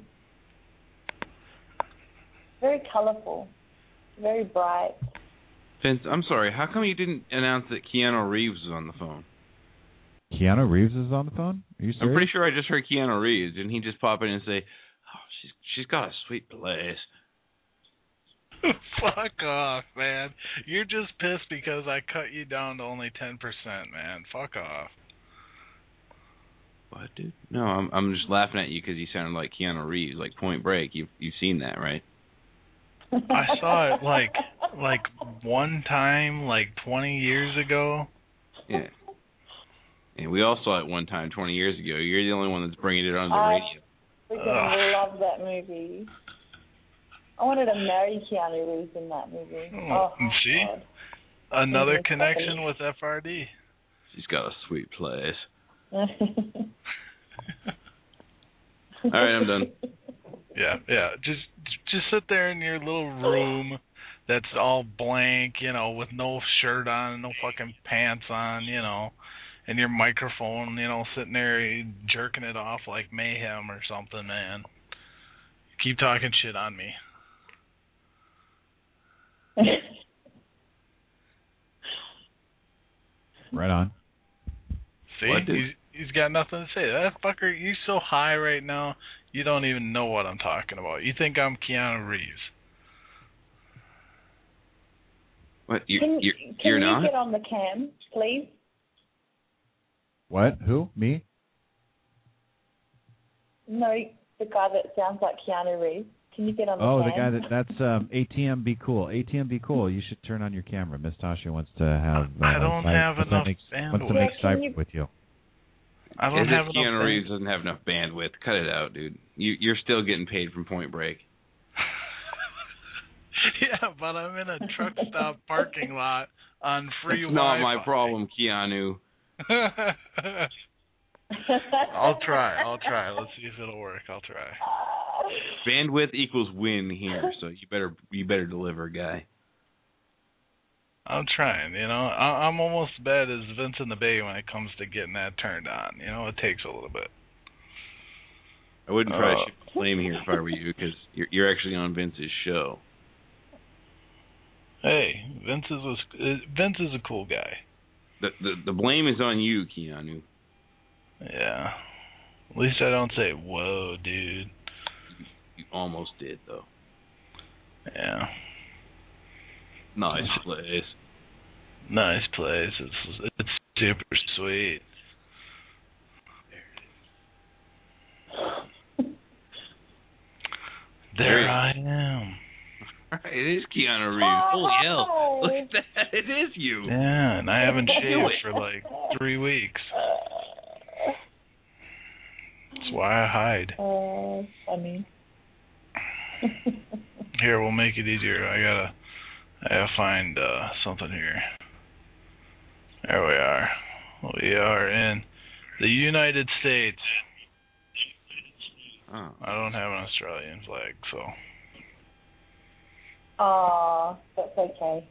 Very colorful. Very bright. Vince, I'm sorry. How come you didn't announce that Keanu Reeves was on the phone? Keanu Reeves is on the phone? Are you serious? I'm pretty sure I just heard Keanu Reeves. Didn't he just pop in and say, "Oh, she's got a sweet place"? Fuck off, man. You're just pissed because I cut you down to only 10%, man. Fuck off. What, dude? No, I'm just laughing at you because you sounded like Keanu Reeves, like Point Break. You've seen that, right? I saw it like one time, like 20 years ago. Yeah. And we all saw it one time 20 years ago. You're the only one that's bringing it on the radio. I love that movie. I wanted to marry Keanu Reeves in that movie. See? God. Another connection with FRD. She's got a sweet place. All right, I'm done. Yeah. Just sit there in your little room that's all blank, with no shirt on, no fucking pants on, and your microphone, sitting there jerking it off like Mayhem or something, man. Keep talking shit on me. Right on. See, he's got nothing to say. That fucker, you're so high right now, you don't even know what I'm talking about. You think I'm Keanu Reeves. What? You're Can not? you get on the cam, please? What? Who? Me? No, the guy that sounds like Keanu Reeves. Can you get on the cam? Oh, the guy that's ATM Be Cool. ATM Be Cool. You should turn on your camera. Miss Tasha wants to have. I don't have enough bandwidth. Wants to make Skype with you. I don't have enough. Keanu Reeves doesn't have enough bandwidth. Cut it out, dude. You're still getting paid from Point Break. Yeah, but I'm in a truck stop parking lot on free That's not my problem, Keanu. I'll try. Let's see if it'll work. I'll try. Bandwidth equals win here, so you better deliver, guy. I'm trying, I'm almost as bad as Vince in the Bay when it comes to getting that turned on. It takes a little bit. I wouldn't try to shift the blame here if I were you, because you're actually on Vince's show. Hey, Vince is a cool guy. The blame is on you, Keanu. Yeah. At least I don't say, whoa, dude. You almost did, though. Yeah. Nice place. Nice place. It's super sweet. There I am. Right, it is Keanu Reeves. Holy hell. Look at that. It is you. Yeah, and I haven't shaved for like 3 weeks. That's why I hide. Funny. Here, we'll make it easier. I gotta find something here. There we are. We are in the United States. Oh. I don't have an Australian flag, so. That's okay.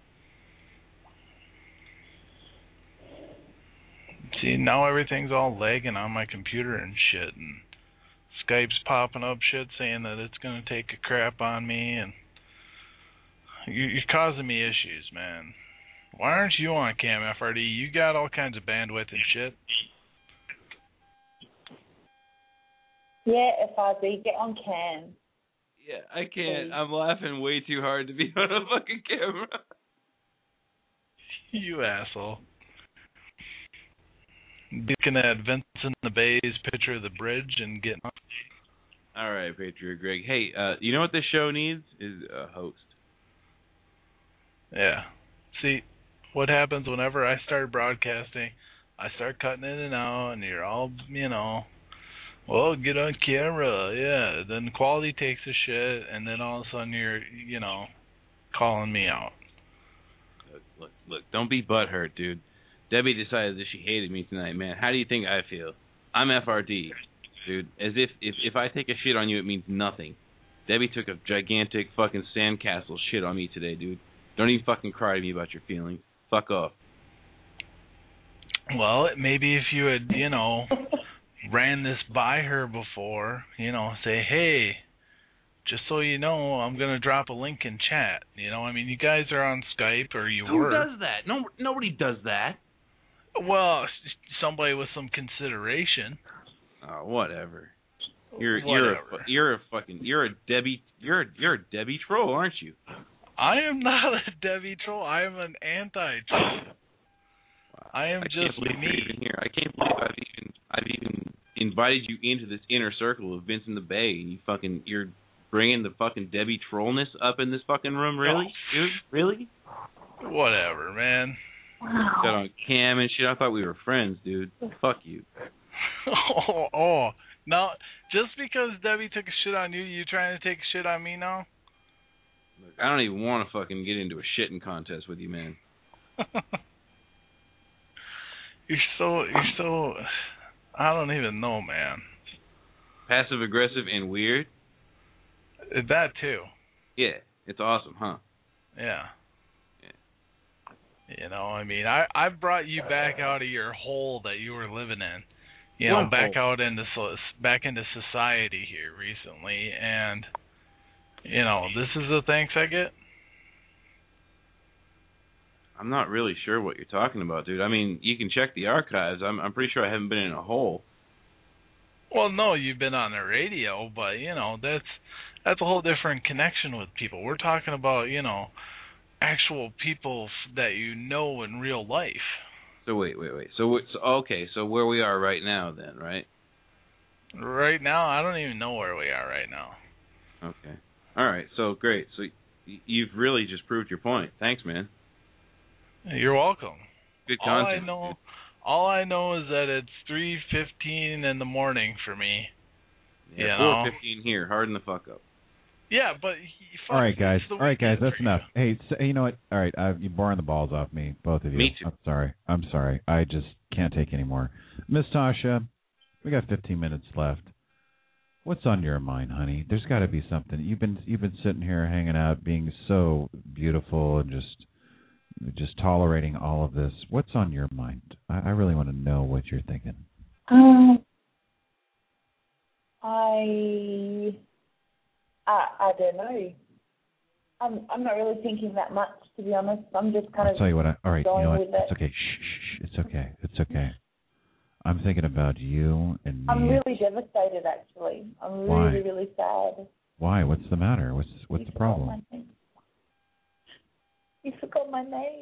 See, now everything's all lagging on my computer and shit, and Skype's popping up shit saying that it's gonna take a crap on me, and you're causing me issues, man. Why aren't you on cam, FRD? You got all kinds of bandwidth and shit. Yeah, FRD, get on cam. Yeah, I can't. I'm laughing way too hard to be on a fucking camera. You asshole. Looking at Vincent the Bay's picture of the bridge and getting on. All right, Patriot Greg. Hey, you know what this show needs? Is a host. Yeah. See, what happens whenever I start broadcasting, I start cutting in and out, and you're all, well, get on camera, yeah. Then the quality takes a shit, and then all of a sudden you're, calling me out. Look, don't be butthurt, dude. Debbie decided that she hated me tonight, man. How do you think I feel? I'm FRD, dude. As if I take a shit on you, it means nothing. Debbie took a gigantic fucking sandcastle shit on me today, dude. Don't even fucking cry to me about your feelings. Fuck off. Well, maybe if you had, ran this by her before, say, hey, just so you know, I'm going to drop a link in chat. You guys are on Skype, or you were. Who does that? No, nobody does that. Well, somebody with some consideration. Oh, whatever. You're a Debbie troll, aren't you? I am not a Debbie troll. I am an anti-troll. I am just me. I can't believe I've even invited you into this inner circle of Vincent the Bay, and you're bringing the fucking Debbie Trollness up in this fucking room, really? Dude, really? Whatever, man. Got on cam and shit. I thought we were friends, dude. Fuck you. Oh, now, just because Debbie took a shit on you, you trying to take a shit on me now? Look, I don't even want to fucking get into a shitting contest with you, man. You're so, I don't even know, man. Passive aggressive and weird? That too. Yeah, it's awesome, huh? Yeah. You know, I mean, I brought you back out of your hole that you were living in. You know, back into society here recently, and you know, this is the thanks I get. I'm not really sure what you're talking about, dude. I mean, you can check the archives. I'm pretty sure I haven't been in a hole. Well, no, you've been on the radio, but you know, that's a whole different connection with people. We're talking about, you know, actual people that you know in real life. So wait. So okay, so where we are right now then, right? Right now, I don't even know where we are right now. Okay. All right, so great. So you've really just proved your point. Thanks, man. You're welcome. Good content. All I know is that it's 3:15 in the morning for me. Yeah, 4:15 here. Harden the fuck up. Yeah, but all right, guys. That's enough. Hey, so, you know what? All right, you're boring the balls off me, both of you. Me too. I'm sorry. I just can't take any more. Miss Tasha, we got 15 minutes left. What's on your mind, honey? There's got to be something. You've been sitting here hanging out, being so beautiful, and just tolerating all of this. What's on your mind? I really want to know what you're thinking. I don't know. I'm not really thinking that much, to be honest. I'm just kind of. I'll tell you what. All right, you know what? It's okay. Shh. It's okay. I'm thinking about you and me. I'm really devastated, actually. I'm really, really sad. Why? What's the matter? What's the problem? You forgot my name.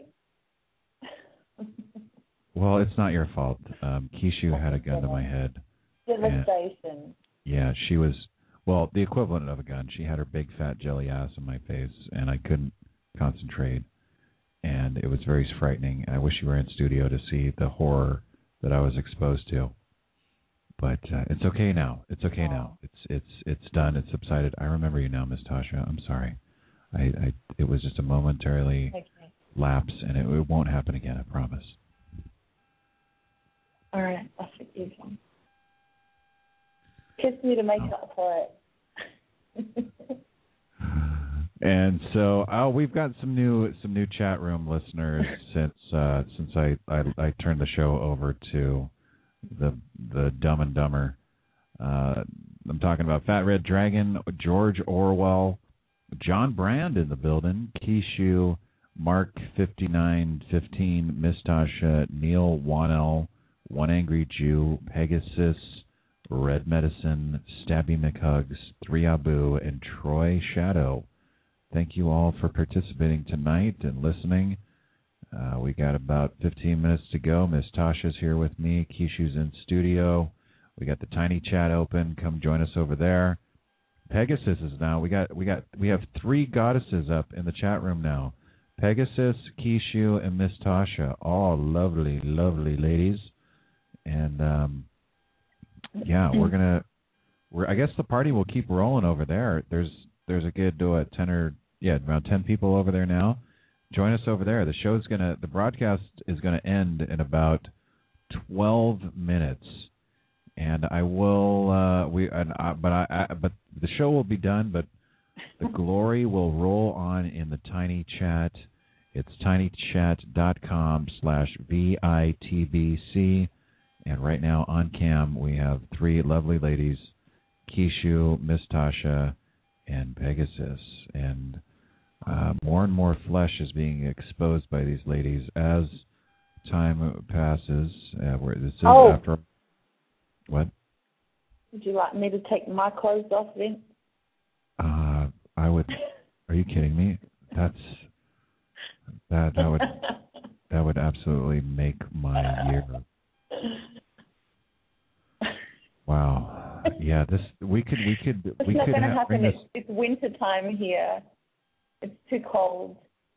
Well, it's not your fault. Kishu had a gun to my head. Devastation. Yeah, she was. Well, the equivalent of a gun. She had her big fat jelly ass in my face, and I couldn't concentrate. And it was very frightening. And I wish you were in studio to see the horror that I was exposed to. But it's okay now. It's okay now. It's done. It's subsided. I remember you now, Miss Tasha. I'm sorry. It was just a momentarily lapse, and it won't happen again. I promise. All right, I'll forgive you. Kiss me to make up for it. And so we've got some new chat room listeners since I turned the show over to the Dumb and Dumber. I'm talking about Fat Red Dragon, George Orwell, John Brand in the building, Kishu, Mark 5915, Miss Tasha, Neil Wanell, One Angry Jew, Pegasus, Red Medicine, Stabby McHugs, 3Abu, and Troy Shadow. Thank you all for participating tonight and listening. We got about 15 minutes to go. Miss Tasha's here with me. Kishu's in studio. We got the tiny chat open. Come join us over there. Pegasus is now. We have 3 goddesses up in the chat room now. Pegasus, Kishu, and Miss Tasha. All lovely, lovely ladies. And yeah, I guess the party will keep rolling over there. There's a good around 10 people over there now. Join us over there. The broadcast is gonna end in about 12 minutes, and I will but the show will be done, but the glory will roll on in the tiny chat. It's tinychat.com/VITBC. And right now on cam, we have 3 lovely ladies, Kishu, Miss Tasha, and Pegasus. And more and more flesh is being exposed by these ladies as time passes. After what? Would you like me to take my clothes off, Vince? I would. Are you kidding me? That would absolutely make my year. Wow. Yeah, we could It's not going to happen. This. It's winter time here. It's too cold.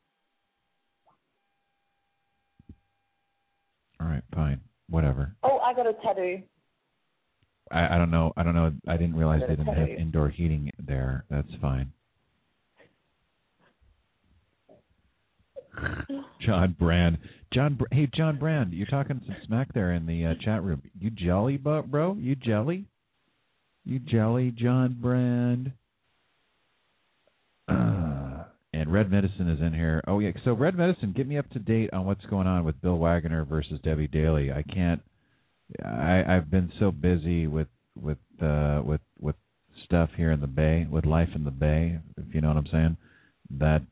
All right, fine, whatever. Oh, I got a tattoo. I don't know. I didn't realize they didn't have indoor heating there. That's fine. John Brand. Hey, John Brand, you're talking some smack there in the chat room. You jelly, bro? You jelly? You jelly, John Brand? And Red Medicine is in here. Oh, yeah. So, Red Medicine, get me up to date on what's going on with Bill Wagner versus Debbie Daly. I can't. I've been so busy with stuff here in the Bay, with life in the Bay, if you know what I'm saying, that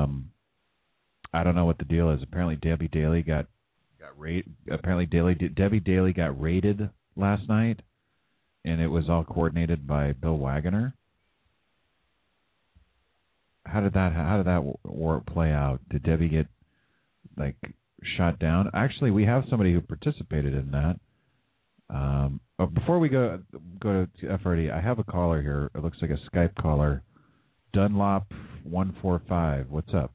I don't know what the deal is. Apparently, Debbie Daly got raided. Apparently, Debbie Daly got raided last night, and it was all coordinated by Bill Wagner. How did that war play out? Did Debbie get shot down? Actually, we have somebody who participated in that. Before we go to FRD, I have a caller here. It looks like a Skype caller, Dunlop145. What's up?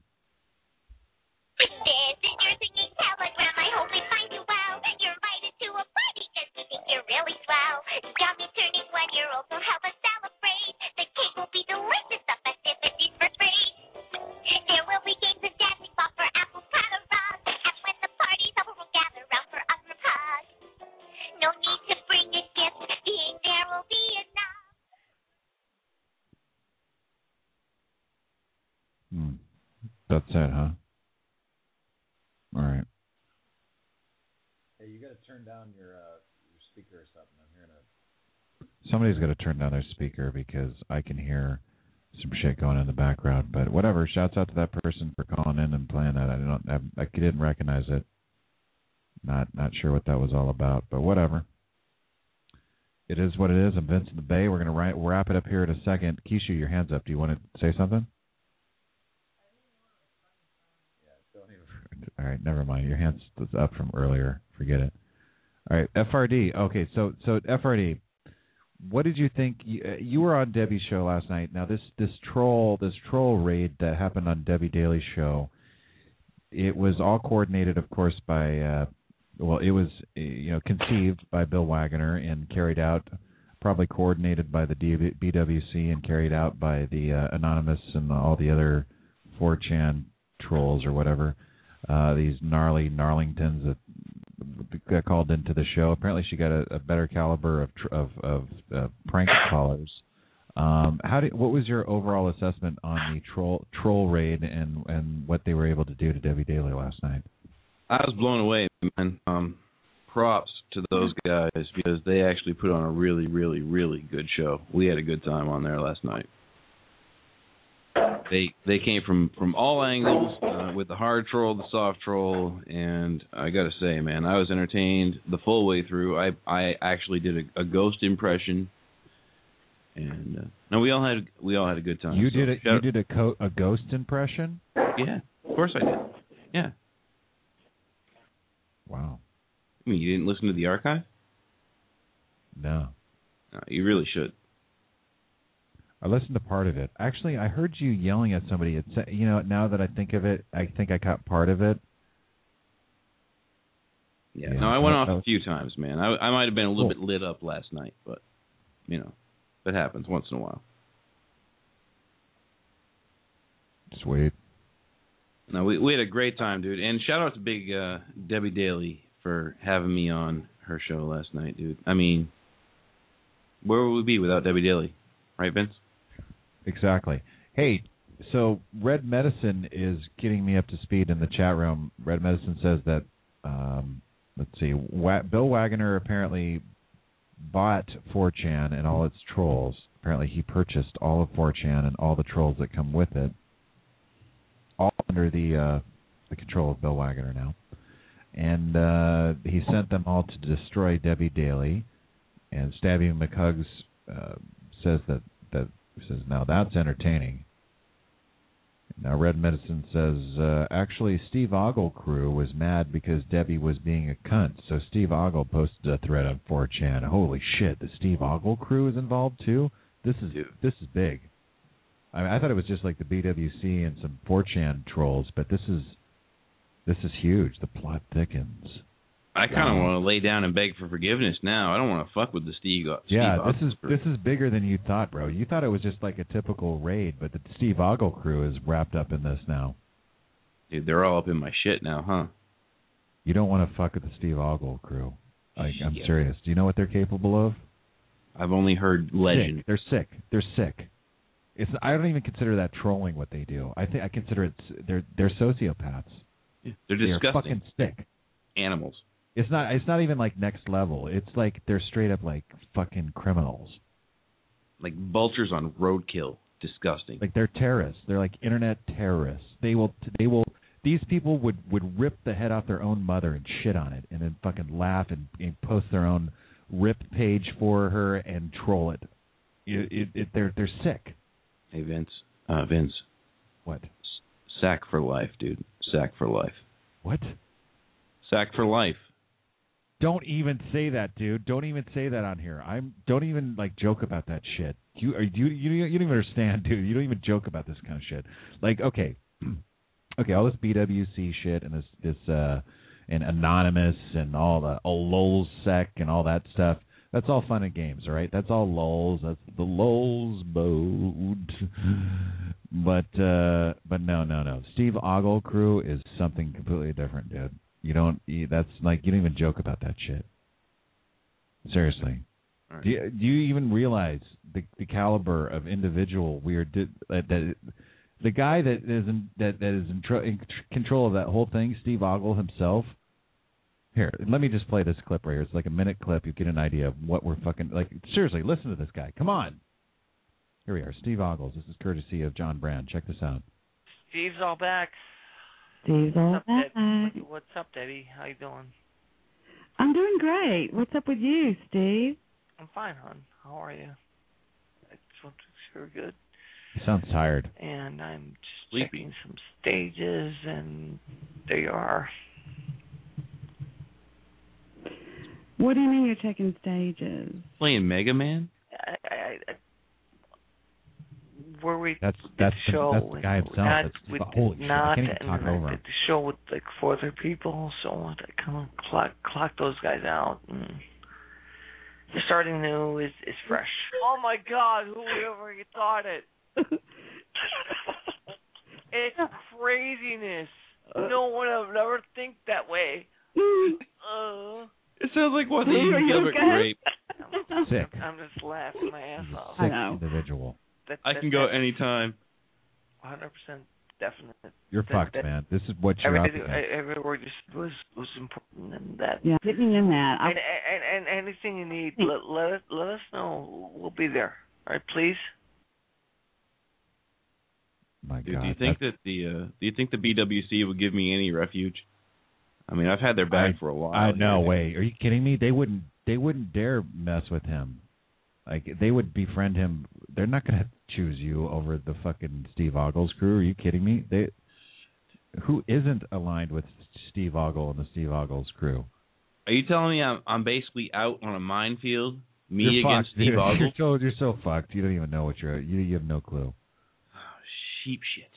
That's it, huh? All right. Hey, you got to turn down your speaker or something. I'm hearing somebody's got to turn down their speaker because I can hear some shit going on in the background. But whatever. Shouts out to that person for calling in and playing that. I didn't recognize it. Not sure what that was all about, but whatever. It is what it is. I'm Vince in the Bay. We're gonna wrap it up here in a second. Keisha, your hand's up. Do you want to say something? All right, never mind. Your hand's up from earlier. Forget it. All right, FRD. Okay, so FRD, what did you think? You were on Debbie's show last night. Now this troll raid that happened on Debbie Daly's show, it was all coordinated, of course, by it was conceived by Bill Wagner and carried out, probably coordinated by the BWC and carried out by the Anonymous and all the other 4chan trolls or whatever. These gnarly Gnarlingtons that got called into the show. Apparently, she got a better caliber of prank callers. What was your overall assessment on the troll raid and what they were able to do to Debbie Daly last night? I was blown away, man. Props to those guys because they actually put on a really, really, really good show. We had a good time on there last night. They came from all angles, with the hard troll, the soft troll, and I got to say, man, I was entertained the full way through. I actually did a ghost impression, and no, we all had a good time. You did a ghost impression? Yeah, of course I did. Yeah. Wow. I mean, you didn't listen to the archive? No. You really should. I listened to part of it. Actually, I heard you yelling at somebody. Now that I think of it, I think I caught part of it. Yeah. No, I went off a few times, man. I might have been a little bit lit up last night, but, that happens once in a while. Sweet. No, we had a great time, dude. And shout out to big Debbie Daly for having me on her show last night, dude. I mean, where would we be without Debbie Daly? Right, Vince? Exactly. Hey, so Red Medicine is getting me up to speed in the chat room. Red Medicine says that, let's see, Bill Wagner apparently bought 4chan and all its trolls. Apparently he purchased all of 4chan and all the trolls that come with it, all under the control of Bill Wagner now. And he sent them all to destroy Debbie Daly. And Stabby McHugs says now that's entertaining. Now, Red Medicine says, actually, Steve Ogle crew was mad because Debbie was being a cunt, so Steve Ogle posted a thread on 4chan. Holy shit, the Steve Ogle crew is involved too? This is big. I mean, I thought it was just like the BWC and some 4chan trolls, but this is huge. The plot thickens. I kind of want to lay down and beg for forgiveness now. I don't want to fuck with the Steve this is bigger than you thought, bro. You thought it was just like a typical raid, but the Steve Ogle crew is wrapped up in this now. Dude, they're all up in my shit now, huh? You don't want to fuck with the Steve Ogle crew. I'm serious. Do you know what they're capable of? I've only heard legend. They're sick. I don't even consider that trolling what they do. I consider they're sociopaths. Yeah, they're disgusting. They're fucking sick. Animals. It's not even like next level. It's like they're straight up like fucking criminals. Like vultures on roadkill. Disgusting. Like they're terrorists. They're like internet terrorists. These people would rip the head off their own mother and shit on it and then fucking laugh and post their own rip page for her and troll it. They're sick. Hey Vince. What? Sack for life, dude. Sack for life. What? Sack for life. Don't even say that, dude. Don't even say that on here. Don't even like joke about that shit. You don't even understand, dude. You don't even joke about this kind of shit. Like, okay, all this BWC shit and this and anonymous and all the LOLs sec and all that stuff. That's all fun and games, all right? That's all LOLs. That's the LOLs mode. But no. Steve Ogle crew is something completely different, dude. You don't even joke about that shit. Seriously. Right. Do you even realize the caliber of individual that the guy that is in control of that whole thing, Steve Ogle himself? Here, let me just play this clip right here. It's like a minute clip. You get an idea of what we're fucking like. Seriously, listen to this guy. Come on. Here we are. Steve Ogles. This is courtesy of John Brand. Check this out. Steve's all back. Steve's all back. What's up, Debbie? How you doing? I'm doing great. What's up with you, Steve? I'm fine, hon. How are you? I just want to make sure you're good. You sound tired. And I'm just checking some stages, and there you are. What do you mean you're checking stages? Playing Mega Man? Were we that's the show? That's the guy himself. Holy shit, I can't even talk over him. The show with like 4 other people, so I want to kind of clock those guys out. And starting new is fresh. Oh my God! Whoever thought it? It's craziness. No one would ever think that way. It sounds like one thing you get rape. Sick. I'm just laughing my ass off. Sick individual. I can go anytime. 100% definite. You're fucked, man. This is what you're up against. Every word just was important, and that. Yeah, get me in that. And anything you need, let us know. We'll be there. All right, please. My Dude, God. do you think the BWC would give me any refuge? I mean, I've had their back for a while. No way. Are you kidding me? They wouldn't dare mess with him. Like, they would befriend him. They're not going to choose you over the fucking Steve Ogle's crew. Are you kidding me? Who isn't aligned with Steve Ogle and the Steve Ogle's crew? Are you telling me I'm basically out on a minefield? Me you're against fucked, Steve dude. Ogle? You're so fucked. You don't even know what you have no clue. Oh, sheep shit.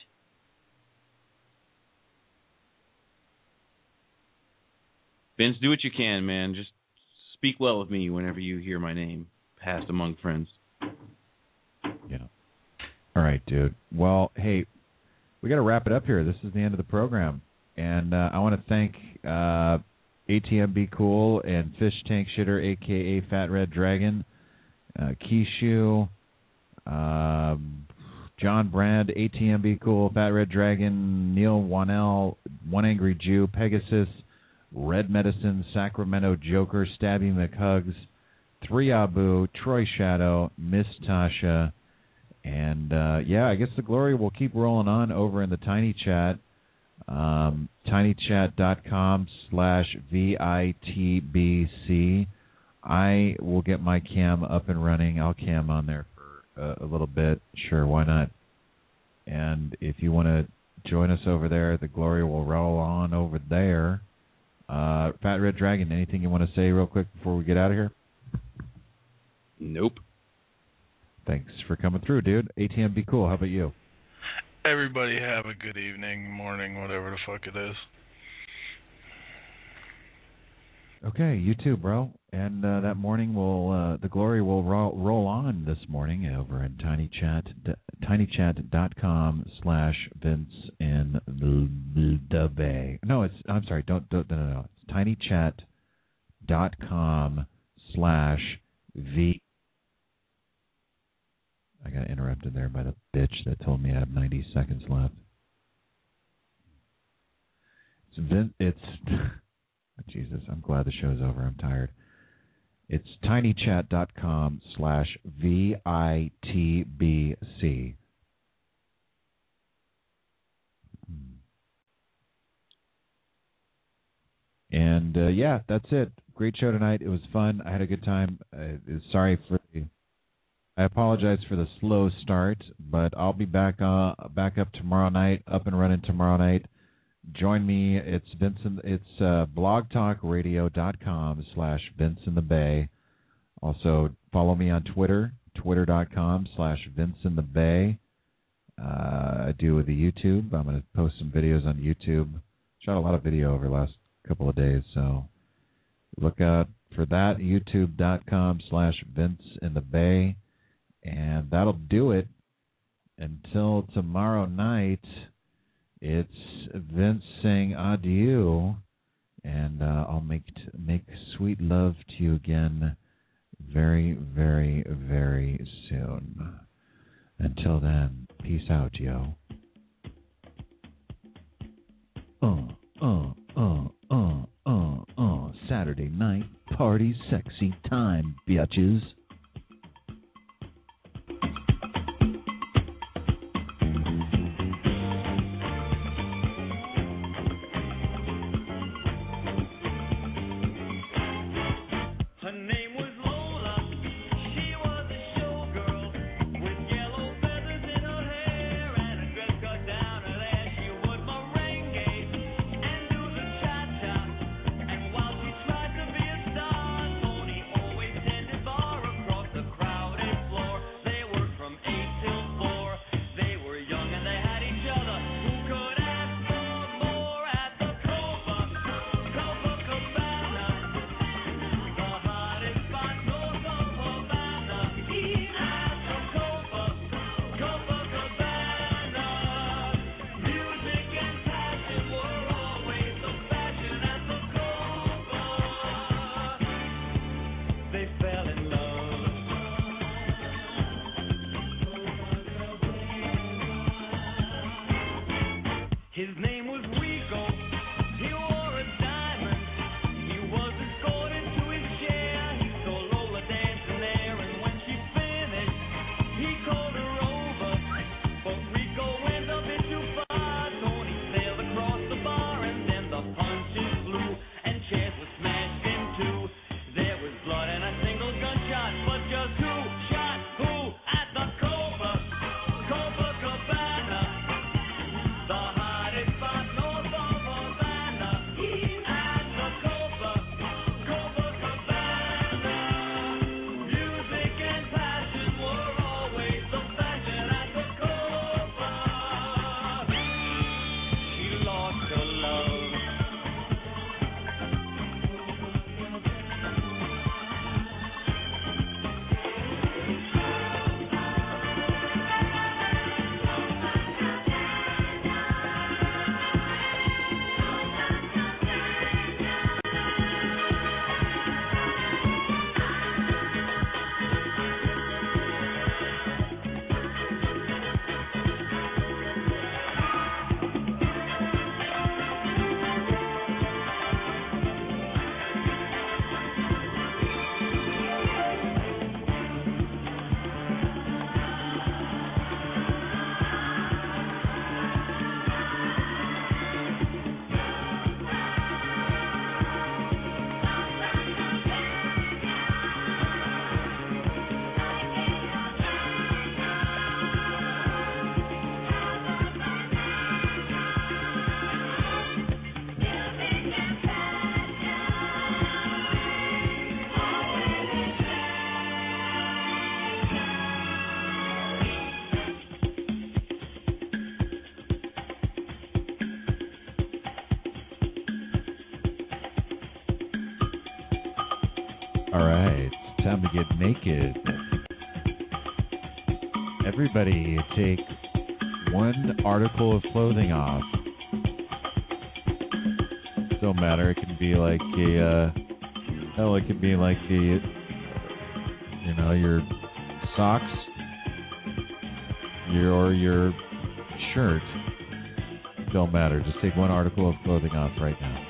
Vince, do what you can, man. Just speak well of me whenever you hear my name passed among friends. Yeah. All right, dude. Well, hey, we got to wrap it up here. This is the end of the program. And I want to thank ATM Be Cool and Fish Tank Shitter, a.k.a. Fat Red Dragon, Kishu, John Brand, ATM Be Cool, Fat Red Dragon, Neil Wanell, One Angry Jew, Pegasus, Red Medicine, Sacramento Joker, Stabby McHugs, 3 Abu, Troy Shadow, Miss Tasha, and I guess the glory will keep rolling on over in the Tiny Chat, tinychat.com/VITBC. I will get my cam up and running. I'll cam on there for a little bit. Sure, why not? And if you want to Join us over there. The glory will roll on over there. Fat Red Dragon, anything you want to say real quick before we get out of here? Nope. Thanks for coming through, dude. ATM, be cool. How about you? Everybody have a good evening, morning, whatever the fuck it is. Okay, you too, bro. And that morning the glory will roll on this morning over in tinychat.com/Vince in the Bay. No, I'm sorry. No. It's tinychat.com/V. I got interrupted there by the bitch that told me I have 90 seconds left. It's Jesus, I'm glad the show's over. I'm tired. It's tinychat.com/VITBC. And yeah, that's it. Great show tonight. It was fun. I had a good time. I apologize for the slow start, but I'll be back up tomorrow night, up and running tomorrow night. Join me. It's Vincent. It's blogtalkradio.com/Vince in the Bay. Also, follow me on Twitter, twitter.com/Vince in the Bay. I do with the YouTube. I'm going to post some videos on YouTube. Shot a lot of video over the last couple of days, so look out for that. YouTube.com/Vince in the Bay. And that'll do it until tomorrow night. It's Vince saying adieu, and I'll make sweet love to you again very, very, very soon. Until then, peace out, yo. Saturday night party sexy time, bitches. Copacabana, the hottest spot. All right, it's time to get naked. Everybody take one article of clothing off. Don't matter. It can be like it could be like your socks, your shirt. Don't matter. Just take one article of clothing off right now.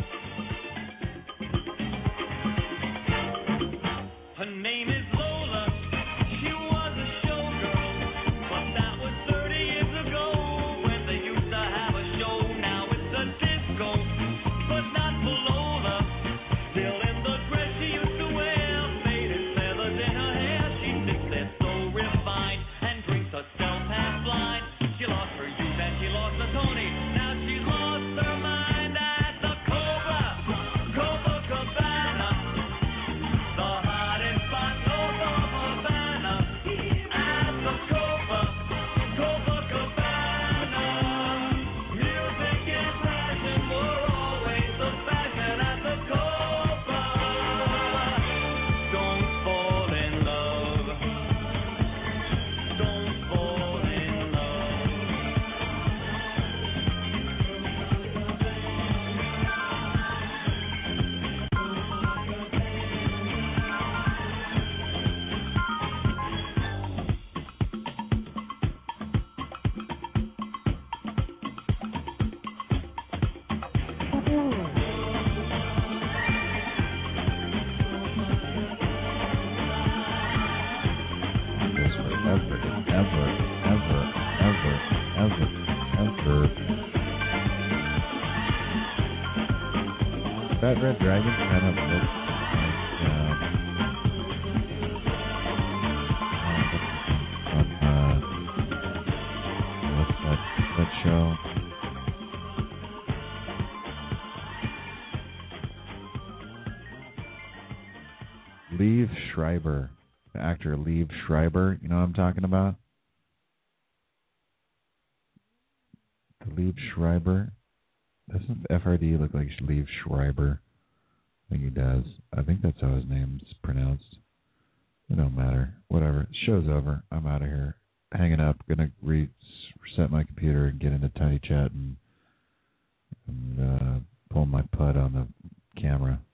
That red dragon kind of looks like what's that show? Liev Schreiber, the actor Liev Schreiber. You know what I'm talking about? The Liev Schreiber. Doesn't FRD look like Liev Schreiber? I think he does. I think that's how his name's pronounced. It don't matter. Whatever. Show's over. I'm out of here. Hanging up. Gonna reset my computer and get into Tiny Chat and pull my putt on the camera.